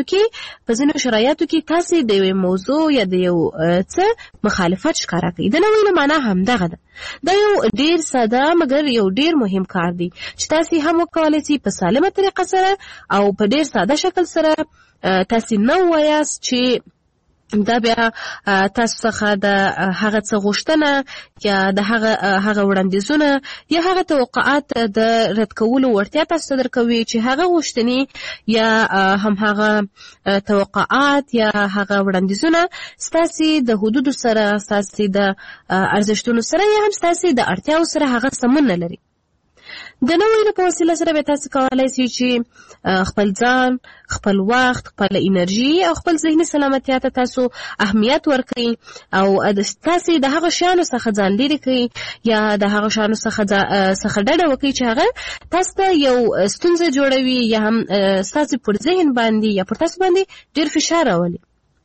شرایطو کې تاسو د یو موضوع یا د یو څه مخالفت ښکاره کړئ. د نو ویلو معنا هم دغه ده. دا یو ډیر ساده مګر یو ډیر مهم کار دی چې تاسو هم وکولای شئ په سالمه طریقه سره او په ډیر ساده شکل سره تاسو نه وایاست چې دا بیا تاسو څخه د هغه څه غوښتنه یا د هغه وړاندیزونه یا هغه توقعات د رد کولو وړتیا تاسو ته درکوي چې هغه غوښتنې یا هم هغه توقعات یا هغه وړاندیزونه ستاسو د حدودو سره، ستاسو د ارزښتونو سره یا هم ستاسو د اړتیاو سره هغه سمون نه لري. د نو ویلو په وسیله سره به تاسو کولای شئ چې خپل ځان، خپل وخت، خپل انرژي او خپل ذهني سلامتیا ته تاسو اهمیت ورکړئ او تاسو د هغه شیانو څخه ځان لرې کړئ یا د هغه شیانو څخه ډډه وکړئ چې هغه تاسو ته یو ستونزه جوړوي یا هم تاسو پر ذهن باندې یا پر تاسو باندې ډیر فشار راولي.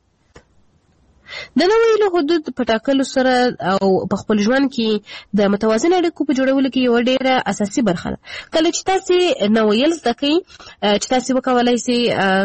د نو ویلو حدود په ټاکلو سره او په خپل ژوند کې د متوازن اړیکو په جوړولو کې یو ډیره اساسي برخه ده. کله چې تاسو نو ویل زده کړئ چې تاسو وکولای شئ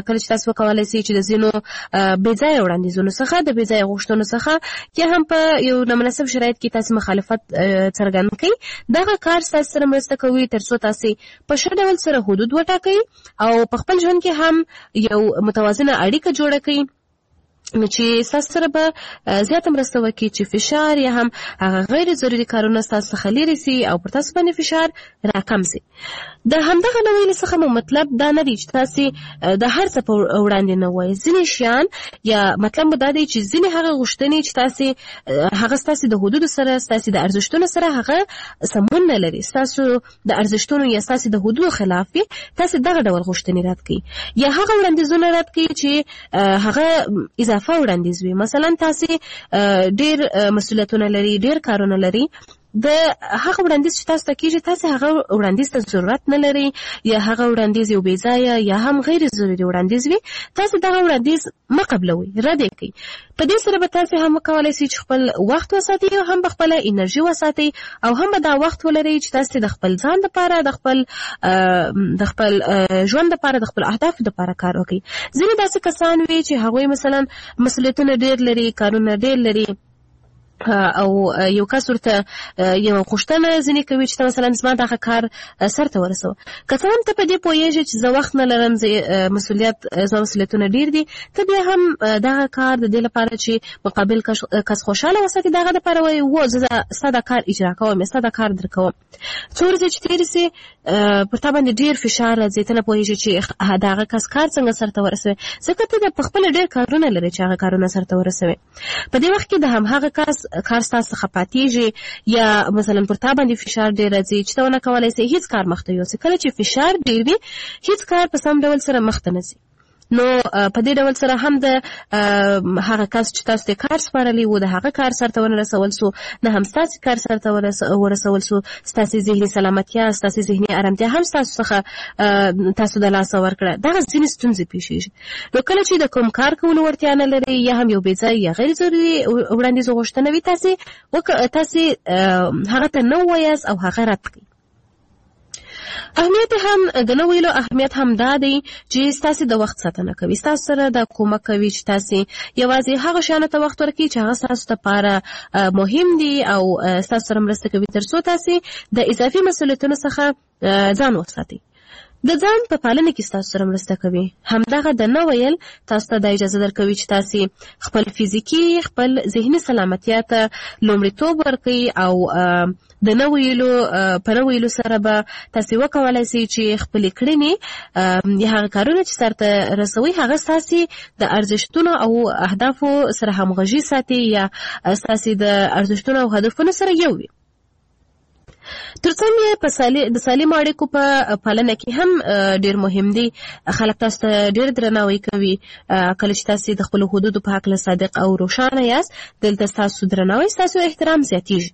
چې د ځینو بې ځایه وړاندیزونو څخه، د بې ځایه غوښتنو څخه یا هم په یو نامناسب شرایط کې تاسو مخالفت څرګند کړئ، دغه کار تاسو سره مرسته کوي ترڅو تاسو په ښه ډول سره حدود وټاکئ او په خپل ژوند کې هم یو متوازنه اړیکه جوړه کړئ چې تاسو سره به زیاته مرسته وکړي چې فشار یا هم هغه غیر ضروري کارونه تاسو څخه لرې سي او پر تاسو باندې فشار راکم سي. د همدغه نو ویلو څخه مو مطلب دا نه دی چې تاسو د هر څه په وړاندې نه وایي. ځینې شیان یا مطلب دا دی چې ځینې هغه غوښتنې چې تاسو هغه ستاسو د حدودو سره، ستاسو د ارزښتونو سره هغه سمون نه لري، ستاسو د ارزښتونو یا ستاسو د حدودو خلاف وي، تاسو دغه ډول غوښتنې رد کړئ یا هغه وړاندیزونه رد کړئ چې هغه اضافه وړاندیز وي. مثلا تاسو ډیر مسؤلیتونه لري، ډیر کارونه لري، د هغه وړاندیز چې تاسو ته کېږي تاسو هغه وړاندیز ته ضرورت نه لري یا هغه وړاندیز یو بې ځایه یا هم غیر ضروري وړاندیز وي، تاسو دغه وړاندیز مه قبلوئ، رد یې کړئ. په دې سره به تاسو هم وکولای شئ چې خپل وخت وساتئ او هم خپل انرژي وساتئ او هم دا وخت ولرئ چې تاسو د خپل ځان لپاره، د خپل ژوند لپاره، د خپل اهدافو لپاره کار وکړئ. ځینې داسې کسان وي چې هغوی مثلا مسؤلیتونه ډیر لري، کارونه ډیر لري او یو کس ورته یو غوښتنه ځینې کوي چې مثلا زما دغه کار سرته ورسوه. که څه هم ته په دې پوهېږې چې زه وخت نه لرم، زما مسؤلیتونه ډېر دي، ته بیا هم دغه کار د دې لپاره چې مقابل کس خوشحاله وساتي، دغه دپاره وایي و زه ستا دا کار اجرا کوم یا ستا دا کار در کوم. څو ورځې چې تېرې سي پر تا باندې ډېر فشار راځي، ته نه پوهېږې چې دغه کس کار څنګه سرته ورسوي، ځکه ته په خپله ډېر کارونه لرې چې هغه کارونه سرته ورسوي. په دې وخت کې د همهغه کس کار ستاسو څخه پاتېږي یا مثلا پر تا باندې فشار ډېر راځي چې ته ونه کولی سې هېڅ کار مخته یوسې. کله چې فشار ډېر وي هېڅ کار په سم ډول سره مخته نه ځي. نو په دې ډول سره هم د هغه کس چې تاسو ته کار سپارلی و د هغه کار سرته ورسول سو، نه هم ستاسو کار سرته ورسول سو، ستاسو ذهني سلامتیا، ستاسو ذهني آرامتیا هم ستاسو څخه تاسو د لاس ورکړه. دا ځینې ستونزې پیښیږي. نو کله چې د کوم کار کولو وړتیا نه لري یا هم یو بې ځایه یا غیر ضروري وړاندیز غوښتنه وي، تاسو هغه ته نه وایاست او هغه رد کړئ. اهمیت هم د نو ویلو اهمیت هم دا دی چې ستاسو د وخت ساتنه کوي، ستاسو سره د کومک کوي چې تاسو یوازې هغه شانه ته وخت ورکړئ چې هغه ستاسو لپاره مهم دي او ستاسو سره مرسته کوي ترڅو تاسو د اضافي مسؤلیتونو څخه ځان وساتئ. د ځان په پالنه کې ستاسو سره مرسته کوي. همدغه د نه ویل تاسو ته د اجازه درکوي چې تاسو خپل فزیکی، خپل ذهني سلامتیا ته لومړیتوب ورکړئ او د نه ویلو په نه ویلو سره به تاسو وکولای شئ چې خپل کړنې یا هغه کارونه چې سرته رسوي هغه ستاسو د ارزښتونو او اهدافو سره همغږي ساتي یا ستاسو د ارزښتونو او هدفونو سره یو وي. ترڅنګ د سالم اړیکو په پالنه کې هم ډیر مهم دي. خلک تاسو ته ډیر درناوی کوي. کله چې تاسو د خپل حدودو په حق صادق او روښانه یاست، دلته تاسو درناوی، تاسو احترام زیاتیږي.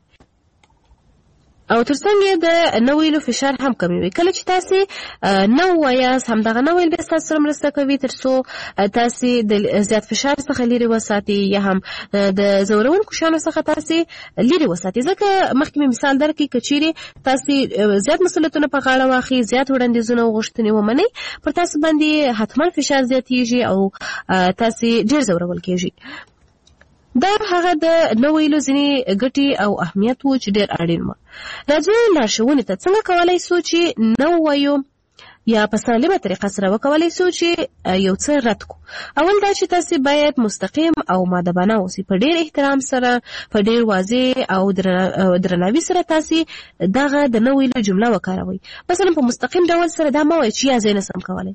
او ترڅنګ د نو ویلو فشار هم کموي. کله چې تاسو نو وایاست، همدغه نو ویل به تاسو سره مرسته کوي ترڅو تاسو د زیات فشار څخه لري وساتئ یا هم د زورونکو شانو څخه تاسو لري وساتئ. ځکه مخکې مثال درکې کچيري تاسو زیات مسؤلیتونه په غاړه واخلئ، زیات وړاندیزونه او غوښتنې ومنئ، پر تاسو باندې حتما فشار زیاتیږي او تاسو ډیر زورول کیږي. دا هغه د نو ویلو ځینې ګټې او اهمیت و چې ډېر اړین و. راځو لارښوونې ته. څنګه کولی سو چې نو وایو یا په سالمه طریقه سره وکولی سو چې یو څه رد کو؟ اول دا چې تاسو باید مستقیم او مؤدبانه اوسئ، په ډېر احترام سره، په ډېر واضح او درناوي سره تاسو دغه د نو ویلو جمله وکاروئ. مثلا په مستقیم ډول سره دا مه وایئ چې یا زه نسم کولی.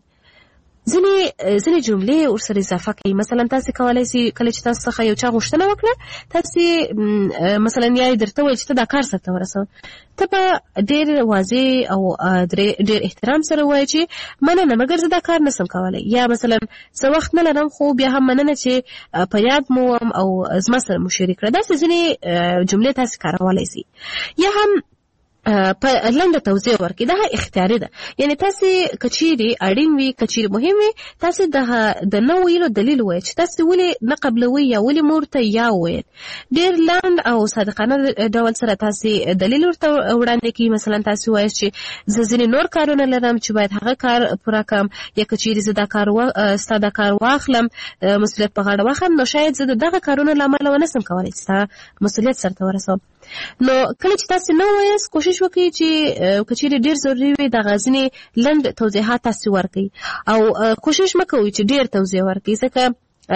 ځینې جملې ورسره اضافه کوي. مثلا تاسو کولی شئ کله چې تاسو څخه یو چا غوښتنه وکړه، تاسو مثلا یا درته وویل چې ته دا کار سرته ورسوه، ته به ډېر واضح او ډېر احترام سره ووایې چې مننه، مګر زه دا کار نسم کولی، یا مثلا زه وخت نه لرم خو بیا هم مننه چې په یاد مو وم او زما سره مو شریک کړه. داسې ځینې جملې تاسو کارولی شئ. یا هم په لنډه توضیح ورکړئ. دا اختیاري ده، یعنی تاسو کچيري اړین وي، کچيري مهم وي، تاسو د نو ویلو دلیل وایئ چې تاسو ولې نه قبلوي یا ولې مورته یا وایئ. ډېر لاند او صادقانه ډول سره تاسو دلیل ورته وړاندې کړئ. مثلا تاسو وایئ چې زه ځینې نور کارونه لرم چې باید هغه کار پوره کړم، یا کچيري زه دا کار واخلم، مسؤلیت په غاړه واخلم، نو شاید زه دغه کارونه له امله ونسم کولی چې مسؤلیت سرته ورسوم. نو کله چې تاسو نو وایاست، کوشش وکړئ چې کچيري ډیر ضروري وي د غازنې لند توضیحات تاسو ورکړئ، او کوشش مکوئ چې ډیر توضیح ورکړئ، ځکه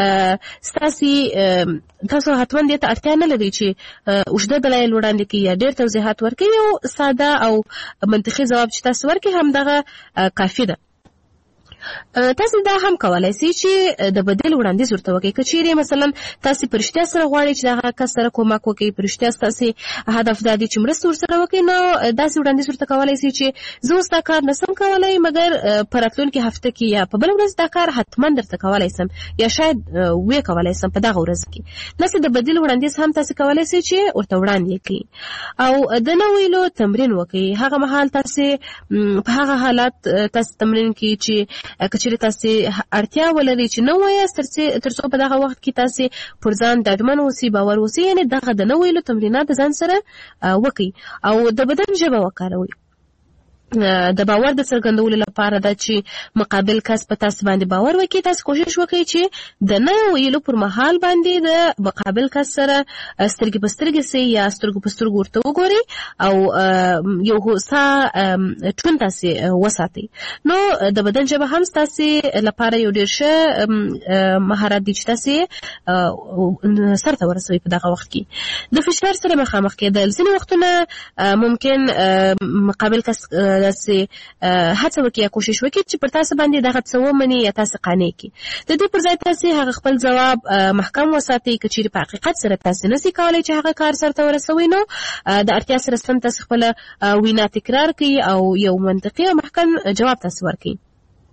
تاسو حتما دې ته اړتیا نه لري چې اوږده دلایل وړاندې کړئ یا ډیر توضیحات ورکړئ. یو ساده او منطقي ځواب چې تاسو ورکړئ همدغه کافي ده. تاسو دا هم کولای شئ چې د بدیل وړاندیز ورته وکړئ. کچيري مثلا تاسو پرشتیا سره غواړئ چې دا کس سره کومک وکړئ، پرشتیا تاسو هدف دا دی چې مرسته ورسره وکړئ، نو داسې وړاندیز ورته کولای شئ چې زه اوس دا کار نسم کولای، مګر په راتلونکي هفته کې یا په بل ورځ دا کار حتما درته کولای سم، یا شاید وې کولای سم په دغه ورځ کې. داسې د بدیل وړاندیز هم تاسو کولای شئ چې ورته وړاندې کړئ. او د نو ویلو تمرین وکړئ. هغه مهال تاسو په هغه حالت تاسو تمرین کړئ چې کچېرې تاسو اړتیا ولرئ چې نو وایاست، ترڅو په دغه وخت کې تاسو پر ځان ډاډمن اوسئ، باور اوسئ. یعنې دغه د نو ویلو تمرینات ځان سره وکړئ او د بدن ژبه وکاروئ. د باور د څرګندولو لپاره دا چې مقابل کس په تاسو باندې باور وکړي، تاسو کوشش وکړئ چې د نه ویلو پر مهال باندې د مقابل کس سره سترګې په سترګې سي یا سترګو په سترګو ورته وګورئ او یو هوسا ټون تاسو وساتئ. نو د بدن ژبه هم تاسو لپاره یو ډېر ښه مهارت دی چې تاسو سرته ورسوي په دغه وخت کې. د فشار سره مخامخ کېدل ځینې وختونه ممکن مقابل کس داسې هڅه وکړي یا کوشش وکړي چې پر تاسو باندې دغه څه ومني یا تاسو قانع کړي. د دې پر ځای تاسو هغه خپل ځواب محکم وساتئ. که چیرې په حقیقت سره تاسو نشئ کولی چې هغه کار سرته ورسوئ، نو د اړتیا سره سم تاسو خپله وینا تکرار کړئ او یو منطقي او محکم جواب تاسو ورکړئ.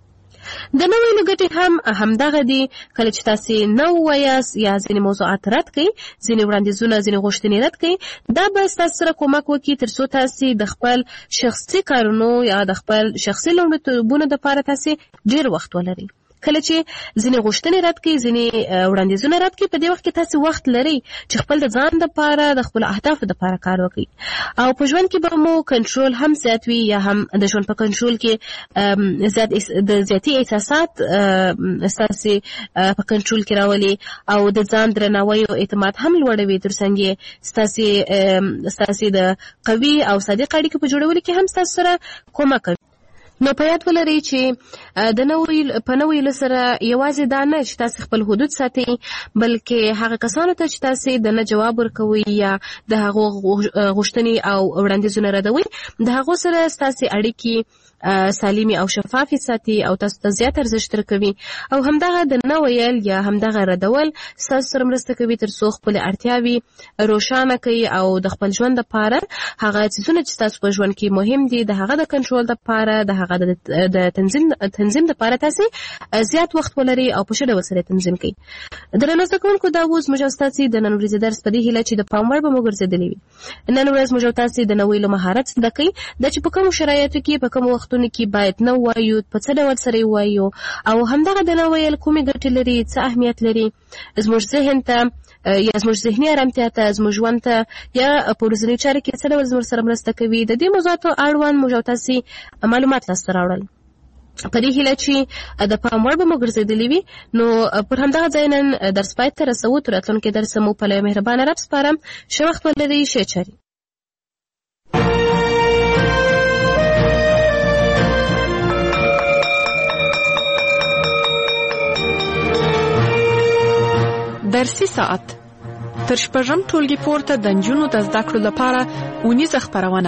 د نه ویلو ګټې هم همدغه دي. کله چې تاسې نه ووایاست یا ځینې موضوعات رد کړئ، ځینې وړاندیزونه، ځینې غوښتنې رد کړئ، دا به ستاسو سره کومک وکړي تر څو تاسې د خپل شخصي کارونو یا د خپل شخصي لومړیتوبونو دپاره تاسې ډېر وخت ولرئ. کله چې ځینې غوښتنې رد کړئ، ځینې وړاندیزونه رد کړئ، په دې وخت کې تاسې وخت لرئ چې خپل د ځان دپاره، د خپلو اهدافو دپاره کار وکړئ. او په ژوند کې به مو کنټرول هم زیات وي، یا هم د ژوند په کنټرول کې د زیاتي احساسات ستاسې په کنټرول کې راولي، او د ځان درناوی او اعتماد هم لوړوي، تر څنګ یې ستاسې د قوي او صادق اړیکې په جوړولو کې هم ستاسو سره کومک کوي. نو په یاد ولرئ چې په نه ویلو سره یوازې دا نه چې تاسې خپل حدود ساتئ، بلکې هغه کسانو ته چې تاسې د نه جواب ورکوئ یا د هغو غوښتنې او وړاندیزونه ردوئ، د هغو سره ستاسې اړیکې سالمي او شفافي ساتي او تاسو ته زیات ارزښت درکوي. او همدغه د نه ویل یا همدغه ردول ستاسو سره مرسته کوي تر څو خپلې اړتیاوې روښانه کوي او د خپل ژوند دپاره هغه څیزونه چې ستاسو په ژوند کې مهم دي، د هغه د کنټرول دپاره، د هغه د تنظیم دپاره تاسې زیات وخت ولري او په ښه ډول سره تنظیم کوي. درنو زده کوونکو، دا اوس موږ او تاسې د نن ورځې درس په دې هیله چې د پام وړ به مو ګرځېدلی وي. نن ورځ موږ او تاسې د نه ویلو مهارت زده کوي، دا چې په کومو شرایطو کې، په کومو وختونو کې باید نه ووایو، په څه ډول سره یې ووایو، او همدغه د نه ویل کومې ګټې لري، څه اهمیت لري زموږ ذهن ته یا زموږ ذهني ارامتیا ته، زموږ ژوند ته، یا په ورځنیو چارو کې څه ډول زموږ سره مرسته کوي. د دې موضوعاتو اړوند موږ او تاسې معلومات لاسته راوړل. په دې هیله چې د پام وړ به مو ګرځېدلی وي. نو پر همدغه ځای نن درس پای ته رسوو. تر راتلونکي درسه مو په لوی مهربانه رب سپارم. ښه وخت ولرئ، ښې چارې. درسي ساعت تر شپږم ټولګي پورته د نجونو د زده کړو لپاره اونیزه خپرونه.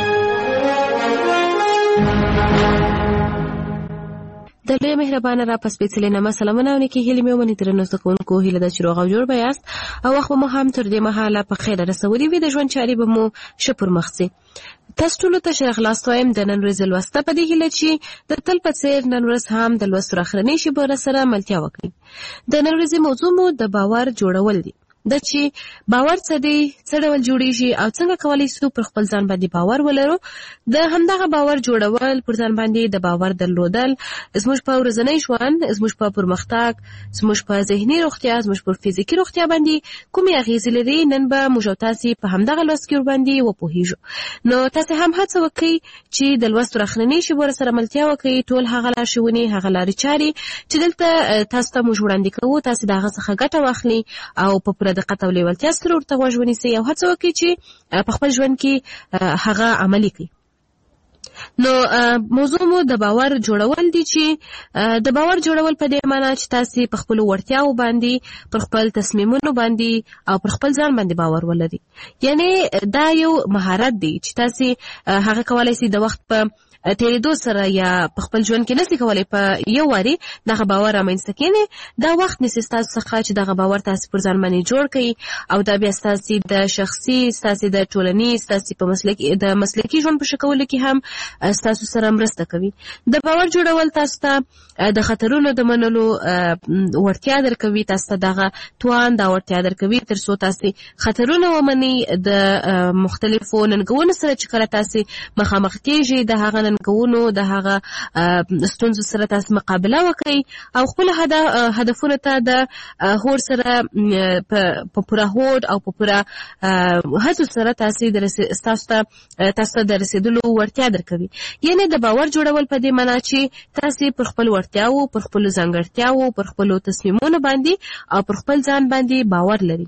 د لوی مهربانه را په سپېڅلې نامه سلامونه او نیکې هیلې مې ومنئ. درنو زده کوونکو، هیله ده چې روغ او جوړ به یاست او وخت به مو هم تر دې مهاله په خیره رسولي وي. د ژوند چارې به مو ښه پر مخ ځي. تاسو ټولو ته ښه راغلاست وایم د نن ورځې لوسته، په دې هیله چې د تل په څېر نن ورځ هم د لوستو راخرنۍ شیبو سره ملتیا وکړئ. د نن ورځې موضوع مو د باور جوړول دي. دا چې باور څه دی، څه ډول جوړیږي او څنګه کولی شو پر خپل ځان باندې باور ولرو. د همدغه باور جوړول، پر ځان باندې د باور درلودل زموږ په ورځنی ژوند، زموږ په پرمختګ، زموږ په ذهني روغتیا، زموږ په فزیکي روغتیا باندې کومې اغیزې لري، نن به موږ او تاسې په همدغه لوست کې ورباندې وپوهیږو. نو تاسې هم هڅه وکړئ چې د لوستو راخرنۍ شیبو سره ملتیا وکړئ. ټول هغه لارښوونې، هغه لارې چارې چې دلته تاسو ته موږ وړاندې کوو، تاسې د هغه څخه ګټه واخلئ او په پوره دقت او لیوالتیا سره ورته غوږ ونیسئ او هڅه وکړئ چې په خپل ژوند کې هغه عملي کړئ. نو موضوع مو د باور جوړول دي، چې د باور جوړول په دې معنی چې تاسې په خپلو وړتیاو باندې، پر خپل تصمیمونو باندې او پر خپل ځان باندې باور ولرئ. یعنی دا یو مهارت دی چې تاسې هغه کولی شئ د وخت په تیریدو سره یا په خپل ژوند کې نشئ کولی په یو واري دغه باور رامنځته کړئ. دا وخت نیسي ستاسو څخه چې دغه باور تاسې پر ځان باندې جوړ کړئ، او دا بیا ستاسې د شخصي، ستاسې د ټولنیز، ستاسې په مسلکي ژوند په ښه کولو کې هم ستاسو سره مرسته کوي. د باور جوړول تاسو ته د خطرونو د منلو وړتیا درکوي، تاسو ته دغه توان، دا وړتیا درکوي تر څو تاسې خطرونه ومنئ. د مختلفو ننګونو سره چې کله تاسې مخامخ کېږئ، د هغه ننګونو، د هغه ستونزو سره تاسې مقابله وکړئ او خپل هدفونو ته د هوډ سره په پوره هوډ او په پوره هڅو سره تاسې د رسېدلو وړتیا درکوي. یعنې د باور جوړول په دې معنا چې تاسې پر خپل وړتیاو، پر خپلو ځانګړتیاو، پر خپلو تصمیمونو باندې او پر خپل ځان باندې باور لري.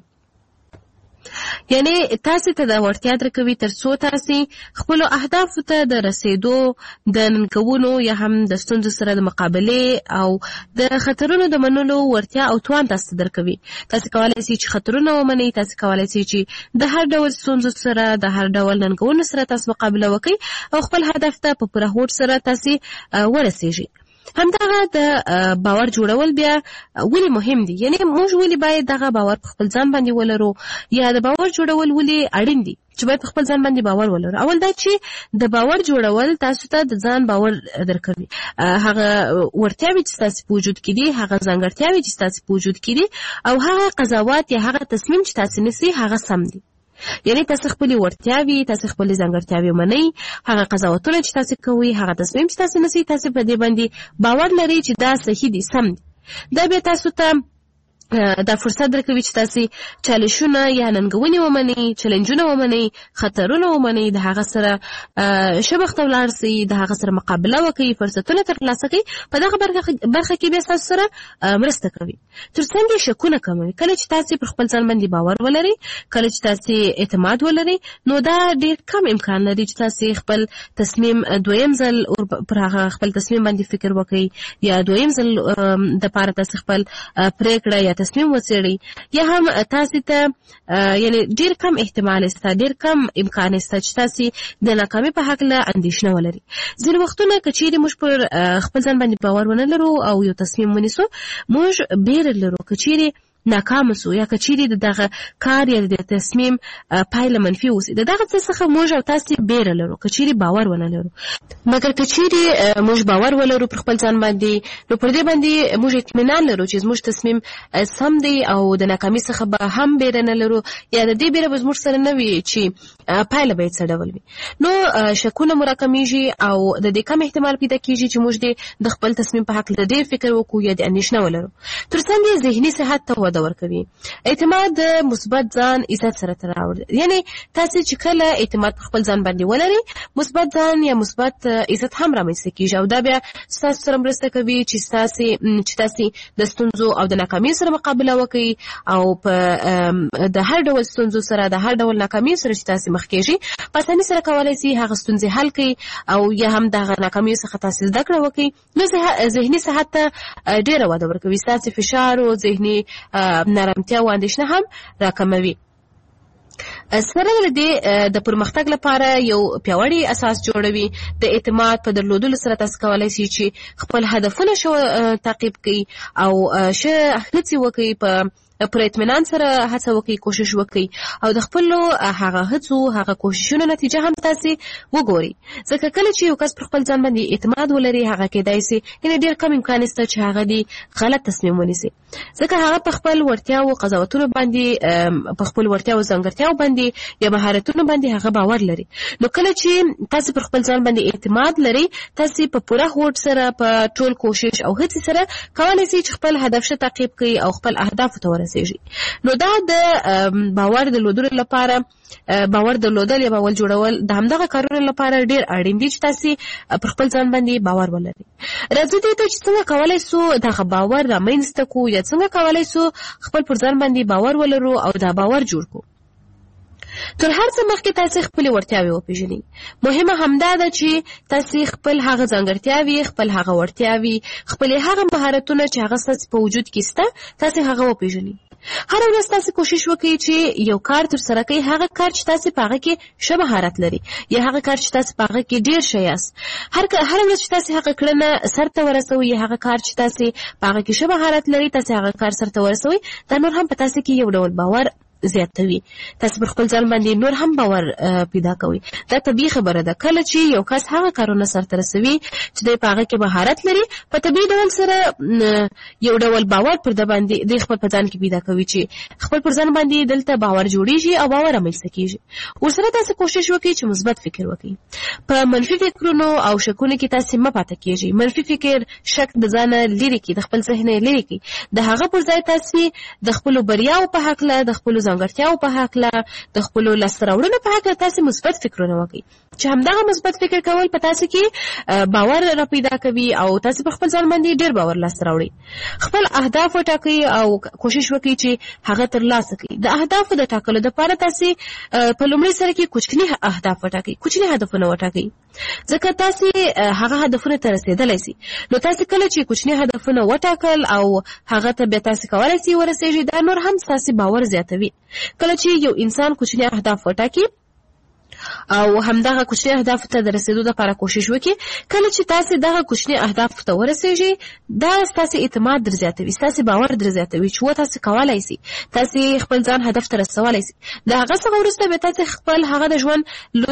یعنی تاسې ته دا وړتیا درکوي تر څو تاسې خپلو اهدافو ته د رسېدو، د ننګونو یا هم د ستونزو سره د مقابلې او د خطرونو د منلو وړتیا او توان تاسو ته درکوي. تاسې کولی شئ چې خطرونه ومنئ، تاسې کولی شئ چې د هر ډول ستونزو سره، د هر ډول ننګونو سره تاسو مقابله وکړئ او خپل هدف ته په پوره هوډ سره تاسې ورسېږئ. همدغه د باور جوړول بیا ولې مهم دي، یعنی موږ ولې باید دغه باور په خپل ځان باندې ولرو، یا د باور جوړول ولې اړین دي چې باید په خپل ځان باندې باور ولرو. اول دا چې د باور جوړول تاسو ته د ځان باور درکوي، هغه ورتیاوې چې تاسو په وجود کې دي، هغه ځانګړتیاوې چې تاسو په وجود کې دي، او هغه قضاوت یا هغه تصمیم چې تاسو نیسئ هغه سم دي. یعنی تاسو خپل ورتیاوې، تاسو خپل ځانګړتیاوې منئ، هغه قضاوتونه چې تاسو کوئ، هغه تصمیم چې تاسو نیسئ، تاسو په دې باندې باور لرئ چې دا صحیح دي، سم دي. دا به تاسو ته دا فرصت درکوي چې تاسو چالشونه یا ننګونې ومنئ، چلنجونه ومنئ، خطرونه ومنئ، د هغه سره شبخته ولاړ سئ، د هغه سره مقابله وکړئ، فرصتونه ترلاسه کړئ. په دغه برخه کې بیا تاسو سره مرسته کوي. ترڅنګ شکونه کموي. کله چې تاسو پر خپل ځان باندې باور ولرئ، کله چې تاسو اعتماد ولرئ، نو دا ډېر کم امکان لري چې تاسو خپل تصمیم دویم ځل پر هغه خپل تصمیم باندې فکر وکړئ، یا دویم ځل د پاره تاسو خپل پریکړه یا تصمیم وڅېړئ، یا هم تاسو ته یعنی ډېر کم احتمال شته، ډېر کم امکان شته چې تاسو د ناکامۍ په هکله اندېښنه ولرئ. ځینې وختونه که چیرې موږ پر خپل ځان باندې باور ونه لرو او یو تصمیم ونیسو، موږ بیره لرو که چیرې ناکام سو، یا که چیرې دغه کار یا د تصمیم پایله منفي اوسي، دغه څه څخه موږ او تاسو بیره لرو که چیرې باور ونه لرو. مګر که چیرې موږ باور ولرو پر خپل ځان باندې، نو پر دې باندې موږ اطمینان لرو چې زموږ تصمیم سم دی او د ناکامۍ څخه به هم بیره نه لرو، یا د دې بیره به زموږ سره نه وي چې پایله به یې څه ډول وي. نو شکونه مو راکمیږي او د دې کم احتمال پیدا کېږي چې موږ د خپل تصمیم په هکله ډېر فکر وکړو یا د اندېښنه ولرو. ترڅنګ ذهني صحت ته ورکوي. اعتماد د مثبت ځان عزت سره تړاو. یعنی تاسو چې کله اعتماد په خپل ځان باندې ولرئ، مثبت ځان یا مثبت عزت هم رامنځته کیږي، او دا بیا تاسو سره مرسته کوي چې تاسو د ستونزو او د ناکامۍ سره مقابله وکړئ، او په د هر ډول ستونزو سره، د هر ډول ناکامۍ سره چې تاسو مخ کېږئ، په اسانۍ سره کولای شئ هغه ستونزې حل کړئ، او یا هم د ناکامۍ څخه تاسو زده کړه وکړئ. نو ذهني صحت ته ډېره وده ورکوي، تاسو فشار او ذهني نرمتیا او اندېښنه هم راکموي. سره له دې د پرمختګ لپاره یو پیاوړی اساس جوړوي. د اعتماد په درلودلو سره تاسو کولای شئ چې خپل هدفونه تعقیب کړئ او هڅې وکړئ، پر اطمینان سره هڅه وکړئ، کوشش وکړئ، او د خپل هغه هڅو هغه کوششونو نتیجه هم تاسو وګورئ. ځکه کله چې یو کس پر خپل ځان باندې اعتماد ولري، هغه کېدای شي یعنی ډېر کم امکان شته چې هغه دی غلط تصمیم ونیسي، ځکه هغه په خپل وړتیاو قضاوتونو باندې، په خپل وړتیاو ځانګړتیاو باندې یا مهارتونو باندې هغه باور لري. نو کله چې تاسو پر خپل ځان باندې اعتماد لري، تاسو په پوره هوډ سره، په ټول کوشش او هڅې سره کولای شئ چې خپل هدف تعقیب کړئ او خپل اهداف ته ورسیږئ. نو دا د باور درلودلو لپاره، باور درلودل یا باور جوړول د همدغه کارونو لپاره ډېر اړین دي چې تاسو پر خپل ځان باندې باور ولرئ. راځئ دې ته چې څنګه کولای شو دغه باور رامنځته کړو، یا څنګه کولای شو خپل پر ځان باندې باور ولرو او دا باور جوړ کړو. تر هر څه مخکې تاسو خپل وړتیاوې وپېژنئ. مهمه همدا ده چې تاسو خپل هغه ځانګړتیاوې، خپل هغه وړتیاوې، خپل هغه مهارتونه چې هغه ستاسو په وجود کې شته، تاسو هغه وپېژنئ. هر ورځ تاسو کوشش وکړئ چې یو کار تر سره کړئ، هغه کار چې تاسو په هغه کې ښه مهارت لري، یا هغه کار چې تاسو په هغه کې ډېر ښه یاست. هر ورځ چې تاسو هغه کړنه سرته ورسوئ، یا هغه کار چې تاسو په هغه کې ښه مهارت لري، تاسو هغه کار سرته ورسوئ، دا نور هم په تاسو کې یو ډول باور زیاتوي. تاسو پر خپل ځان باندې نور هم باور پیدا کوي. دا طبیعي خبره ده. کله چې یو کس هغه کارونه سرته رسوي چې د هغه کې مهارت لري، په طبیعي ډول سره یو ډول باور پر د باندې د خپل ځان کې پیدا کوي، چې خپل پر ځان باندې دلته باور جوړیږي او باور رامنځته کیږي. ورسره تاسو کوشش وکړئ چې مثبت فکر وکړئ. په منفي فکرونو او شکونو کې تاسو مه پاتې کیږئ. منفي فکر شک د ځان لري کی، د خپل ذهن لري کی. د هغه پر ځای تاسو د خپل بریاو په هکله، د خپل ځانګړتیاو په هکله، د خپل لاسته راوړنو په هکله تاسو مثبت فکرونه وکړئ، چې همدغه مثبت فکر کول په تاسو کې باور را پیدا کوي او تاسو په خپل ځان باندې ډېر باور لاسته راوړئ. خپل اهداف وټاکئ او کوشش وکړئ چې هغه ترلاسه کړئ. د اهدافو د ټاکلو لپاره تاسو په لومړي سره کې کوچني اهداف وټاکئ، کوچني هدفونه وټاکئ، ځکه تاسو هغه هدفونه ته رسیدلای شئ. نو تاسو کله چې کوچني هدفونه وټاکل او هغه ته به تاسو کولای شئ ورسیږئ، دا نور هم تاسو باور زیاتوي. کله چې یو انسان کوچني اهداف وټاکي، او همدغه کوچني اهداف ته د رسیدو لپاره کوشش وکړي. کله چې تاسو دغه کوچني اهداف ته ورسیږئ دا تاسو اعتماد در زیاتوي، تاسو باور در زیاتوي چې تاسو کولای شئ، تاسو خپل ځان هدف ته رسولای شئ. دا هغه څه وروسته به تاسو خپل هغه د ژوند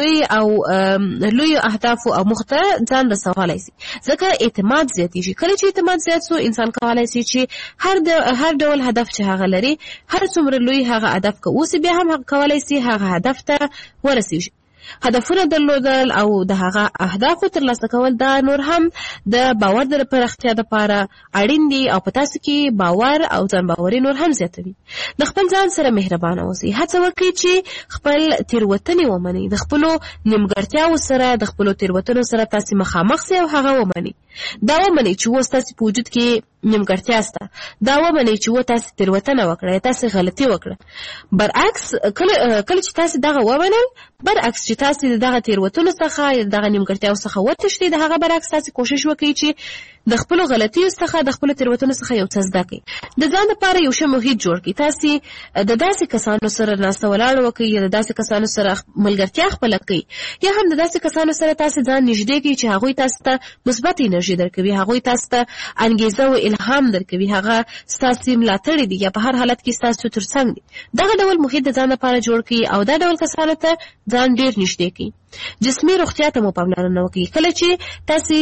لوی اهداف او مخته ځان رسولای شئ، ځکه اعتماد زیاتېږي. کله چې اعتماد زیات شو انسان کولای شي چې هر ډول هدف چې هغه لري، هر څومره لوی هغه هدف که اوسي، بیا هم کولای شي هغه هدف ته ورسیږي. هدفونه درلودل او د هغه اهدافو ترلاسه کول دا نور هم د باور د پراختیا لپاره اړین دي او په تاسو کې باور او ځان باوري نور هم زیاتوي. د خپل ځان سره مهربانه اوسئ، هڅه وکړئ چې خپل تیروتنې ومنئ، د خپلو نیمګړتیاوو سره د خپلو تیروتنو سره تاسو مخامخ سئ او هغه ومنئ. دا ومنئ چې اوس تاسو په وجود کې نیمګړتیا سته، دا ومنئ چې تاسو تیروتنه وکړه، تاسو غلطي وکړه. برعکس کله چې تاسو دغه ومنئ، برعکس چې تاسو دغه تیروتنو څخه دغه نیمګړتیاو څخه وتښتئ، د هغه برعکس تاسو کوشش وکړئ چې د خپل غلطیو څخه د خپل تیروتنو څخه یو څه زده کړئ. د ځان لپاره یو ښه محیط جوړ کړئ. تاسو د داسې کسانو سره ناسته ولاړه وکړئ، یا د داسې کسانو سره ملګرتیا خپله کړئ، یا هم د داسې کسانو سره تاسو ځان نږدې کړئ چې هغوی تاسو ته مثبت انرژي درکوي، هغوی تاسو ته انګیزه او الهام درکوي، هغه ستاسو ملاتړي دي یا په هر حالت کې ستاسو ترڅنګ دي. دغه ډول محیط د ځان لپاره جوړ کړئ او دا ډول کسانو ته ځان ډېر نږدې کړئ. جسمي روغتیا ته مو پاملرنه وکړئ. کله چې تاسو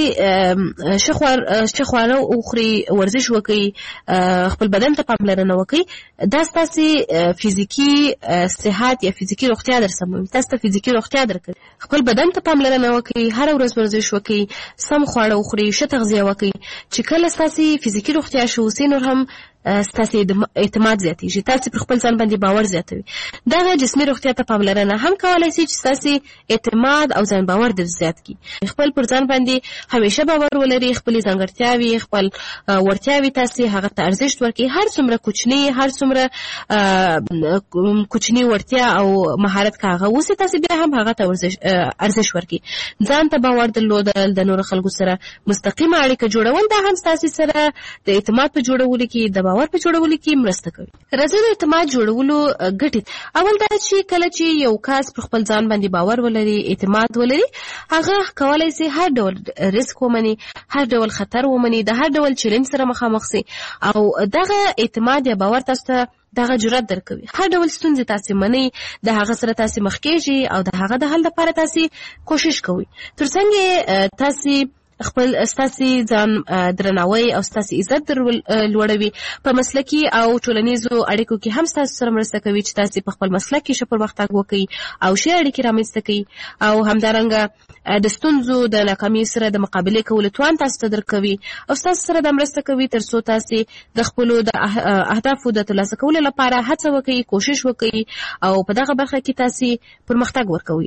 ښه خواړه وخورئ، ورزش وکړئ، خپل بدن ته پاملرنه وکړئ، دا ستاسو فزیکي صحت یا فزیکي روغتیا درسموي، تاسو ته فزیکي روغتیا درکوي. خپل بدن ته پاملرنه وکړئ، هر ورځ ورزش وکړئ، سم خواړه وخورئ، ښه تغذیه وکړئ، چې کله ستاسو فزیکي روغتیا ښه وسي نور هم ستاسو اعتماد زیاتېږي، تاسو پر خپل ځان باندې باور زیاتوي. دغه جسمي روغتیا ته پاملرنه هم کولای شي چې ستاسو اعتماد او ځان باور در زیات کړي. خپل پر ځان باندې همیشه باور ولرئ، خپل ځانګړتیاوې، خپل وړتیاوې تاسو هغه ته ارزښت ورکړئ. هر څومره کوچنی وړتیا او مهارت که هغه اوسي، تاسو بیا هم هغه ته ارزښت ورکړئ. ځان ته باور درلودل، د نورو خلکو سره مستقیمه اړیکه جوړول، دا هم ستاسو سره د اعتماد په جوړولو کې، د باور په جوړولو کې مرسته کوي. راځئ د اعتماد جوړولو ګټې. اول دا چې کله چې یو کس پر خپل ځان باندې باور ولري، اعتماد ولري، هغه کولای شي هر ډول ریسک ومني، هر ډول خطر ومني، د هر ډول چیلنج سره مخامخ شي، او دغه اعتماد یا باور تاسو ته دغه جرأت درکوي. هر ډول ستونزې تاسو منئ، د هغه سره تاسو مخ کېږئ او د هغه د حل لپاره تاسو کوشش کوئ. ترڅنګ تاسو خپل ستاسو ځان درناوی او ستاسو عزت لوړوي. په مسلکي او ټولنیزو اړیکو کې هم ستاسو سره مرسته کوي چې تاسو په خپل مسلک کې ښه پرمختګ وکړئ او ښې اړیکې رامنځته کړئ، او همدارنګه د ستونزو د ناکامۍ سره د مقابلې کولو توان تاسو ته درکوي او ستاسو سره د مرسته کوي ترڅو تاسو د خپلو د اهدافو د ترلاسه کولو لپاره هڅه وکړئ، کوشش وکړئ او په دغه برخه کې تاسو پرمختګ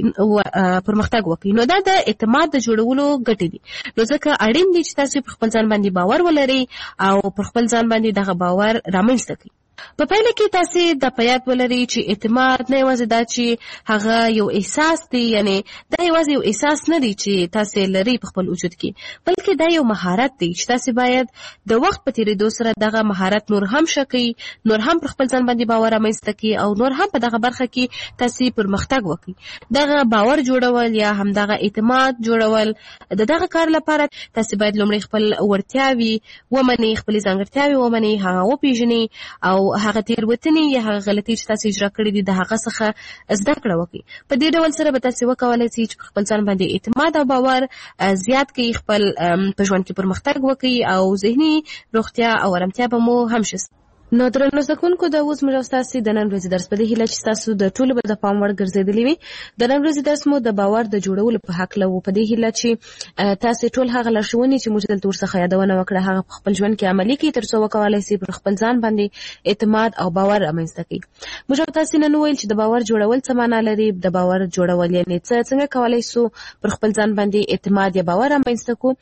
وکړئ. نو دا د اعتماد د جوړولو ګټې دي. نو ځکه اړین دي چې تاسو په خپل ځان باندې باور ولرئ او پر خپل ځان باندې دغه باور رامنځته کړئ. په پایله کې تاسو د پیات ولرئ چې اعتماد نه یوازې دا چې هغه یو احساس دی، یعنی دا یوازې یو احساس نه دی چې تاسو لرئ په خپل وجود کې، بلکې دا یو مهارت دی چې تاسو باید د وخت په تیریدو سره دغه مهارت نور هم ښه کړئ، نور هم پر خپل ځان باندې باور رامنځته کړئ او نور هم په دغه برخه کې تاسو پرمختګ وکړئ. دغه باور جوړول یا هم دغه اعتماد جوړول، دغه کار لپاره تاسو باید لومړی خپل وړتیاوې ومنئ، خپل ځانګړتیاوې ومنئ، هغه وپېژنئ او هغه تیروتنې یا هغه غلطۍ چې تاسو اجرا کړې دي د هغه څخه زده کړه وکړئ. په دې ډول سره به تاسو وکولای شئ چې خپل ځان باندې اعتماد او باور زیات کړئ، خپل په ژوند کې پرمختګ وکړئ او ذهني روغتیا او آرامتیا به مو هم ښه. نو درنو زده کوونکو، دا اوس موږ تاسو د نن ورځې درس په دې هیله چې تاسو د ټولو به د پام وړ ګرځېدلی وي. د نن ورځې درس مو د باور د جوړولو په هکله و، په دې هیله چې تاسو ټول هغه لارښوونې چې موږ دلته ورڅخه یادونه وکړه هغه په خپل ژوند کې عملي کړئ ترڅو وکولای شئ پر خپل ځان باندې اعتماد او باور رامنځته کړئ. موږ تاسو نن وویل چې د باور جوړول څه معنا لري، د باور جوړول یعنې څنګه کولای شو پر خپل ځان باندې اعتماد یا باور رامنځته کړو.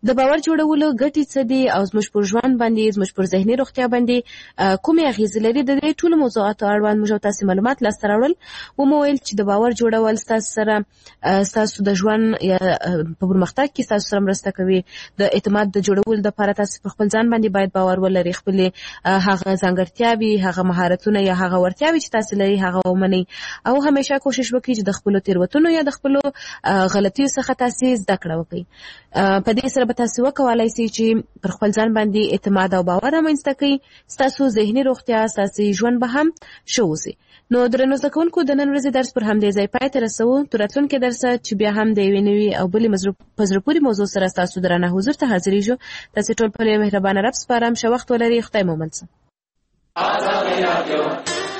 د باور جوړولو ګټې څه دي او زموږ پر ژوند باندې زموږ پر ذهني روغتیا باندې کومې اغیزې لري. د دې ټولو موضوعاتو اړوند موږ تاسو معلومات لاسته راوړل او مو ویل چې د باور جوړول تاسو د ژوند یا په پرمختګ کې تاسو سره مرسته کوي. د اعتماد د جوړولو لپاره تاسو په خپل ځان باندې باید باور ولرئ، خپل هغه ځانګړتیاوي، هغه مهارتونه یا هغه ورتیاوي چې تاسو لري هغه ومنئ او همیشه کوشش وکړئ چې د خپل تیروتنو یا د خپل غلطیو څخه تاسو زده کړه وکړئ. په دې سره به تاسو وکولای شئ چې پر خپل ځان باندې اعتماد او باور رامنځته کړئ. تاسو ذهني روغتیا، تاسو ژوند به هم ښه وي. نو درنو زده کوونکو د نن ورځې درس پر همدې ځای پای ته رسوو. تر راتلونکي درسه چې بیا هم د یوې نوې او بلې په زړه پورې موضوع سره تاسو درانه حضور ته حاضرېږو. تاسو ټول په مهربانه رب سپارم. ښه وخت ولرئ. خدای مو مل شه.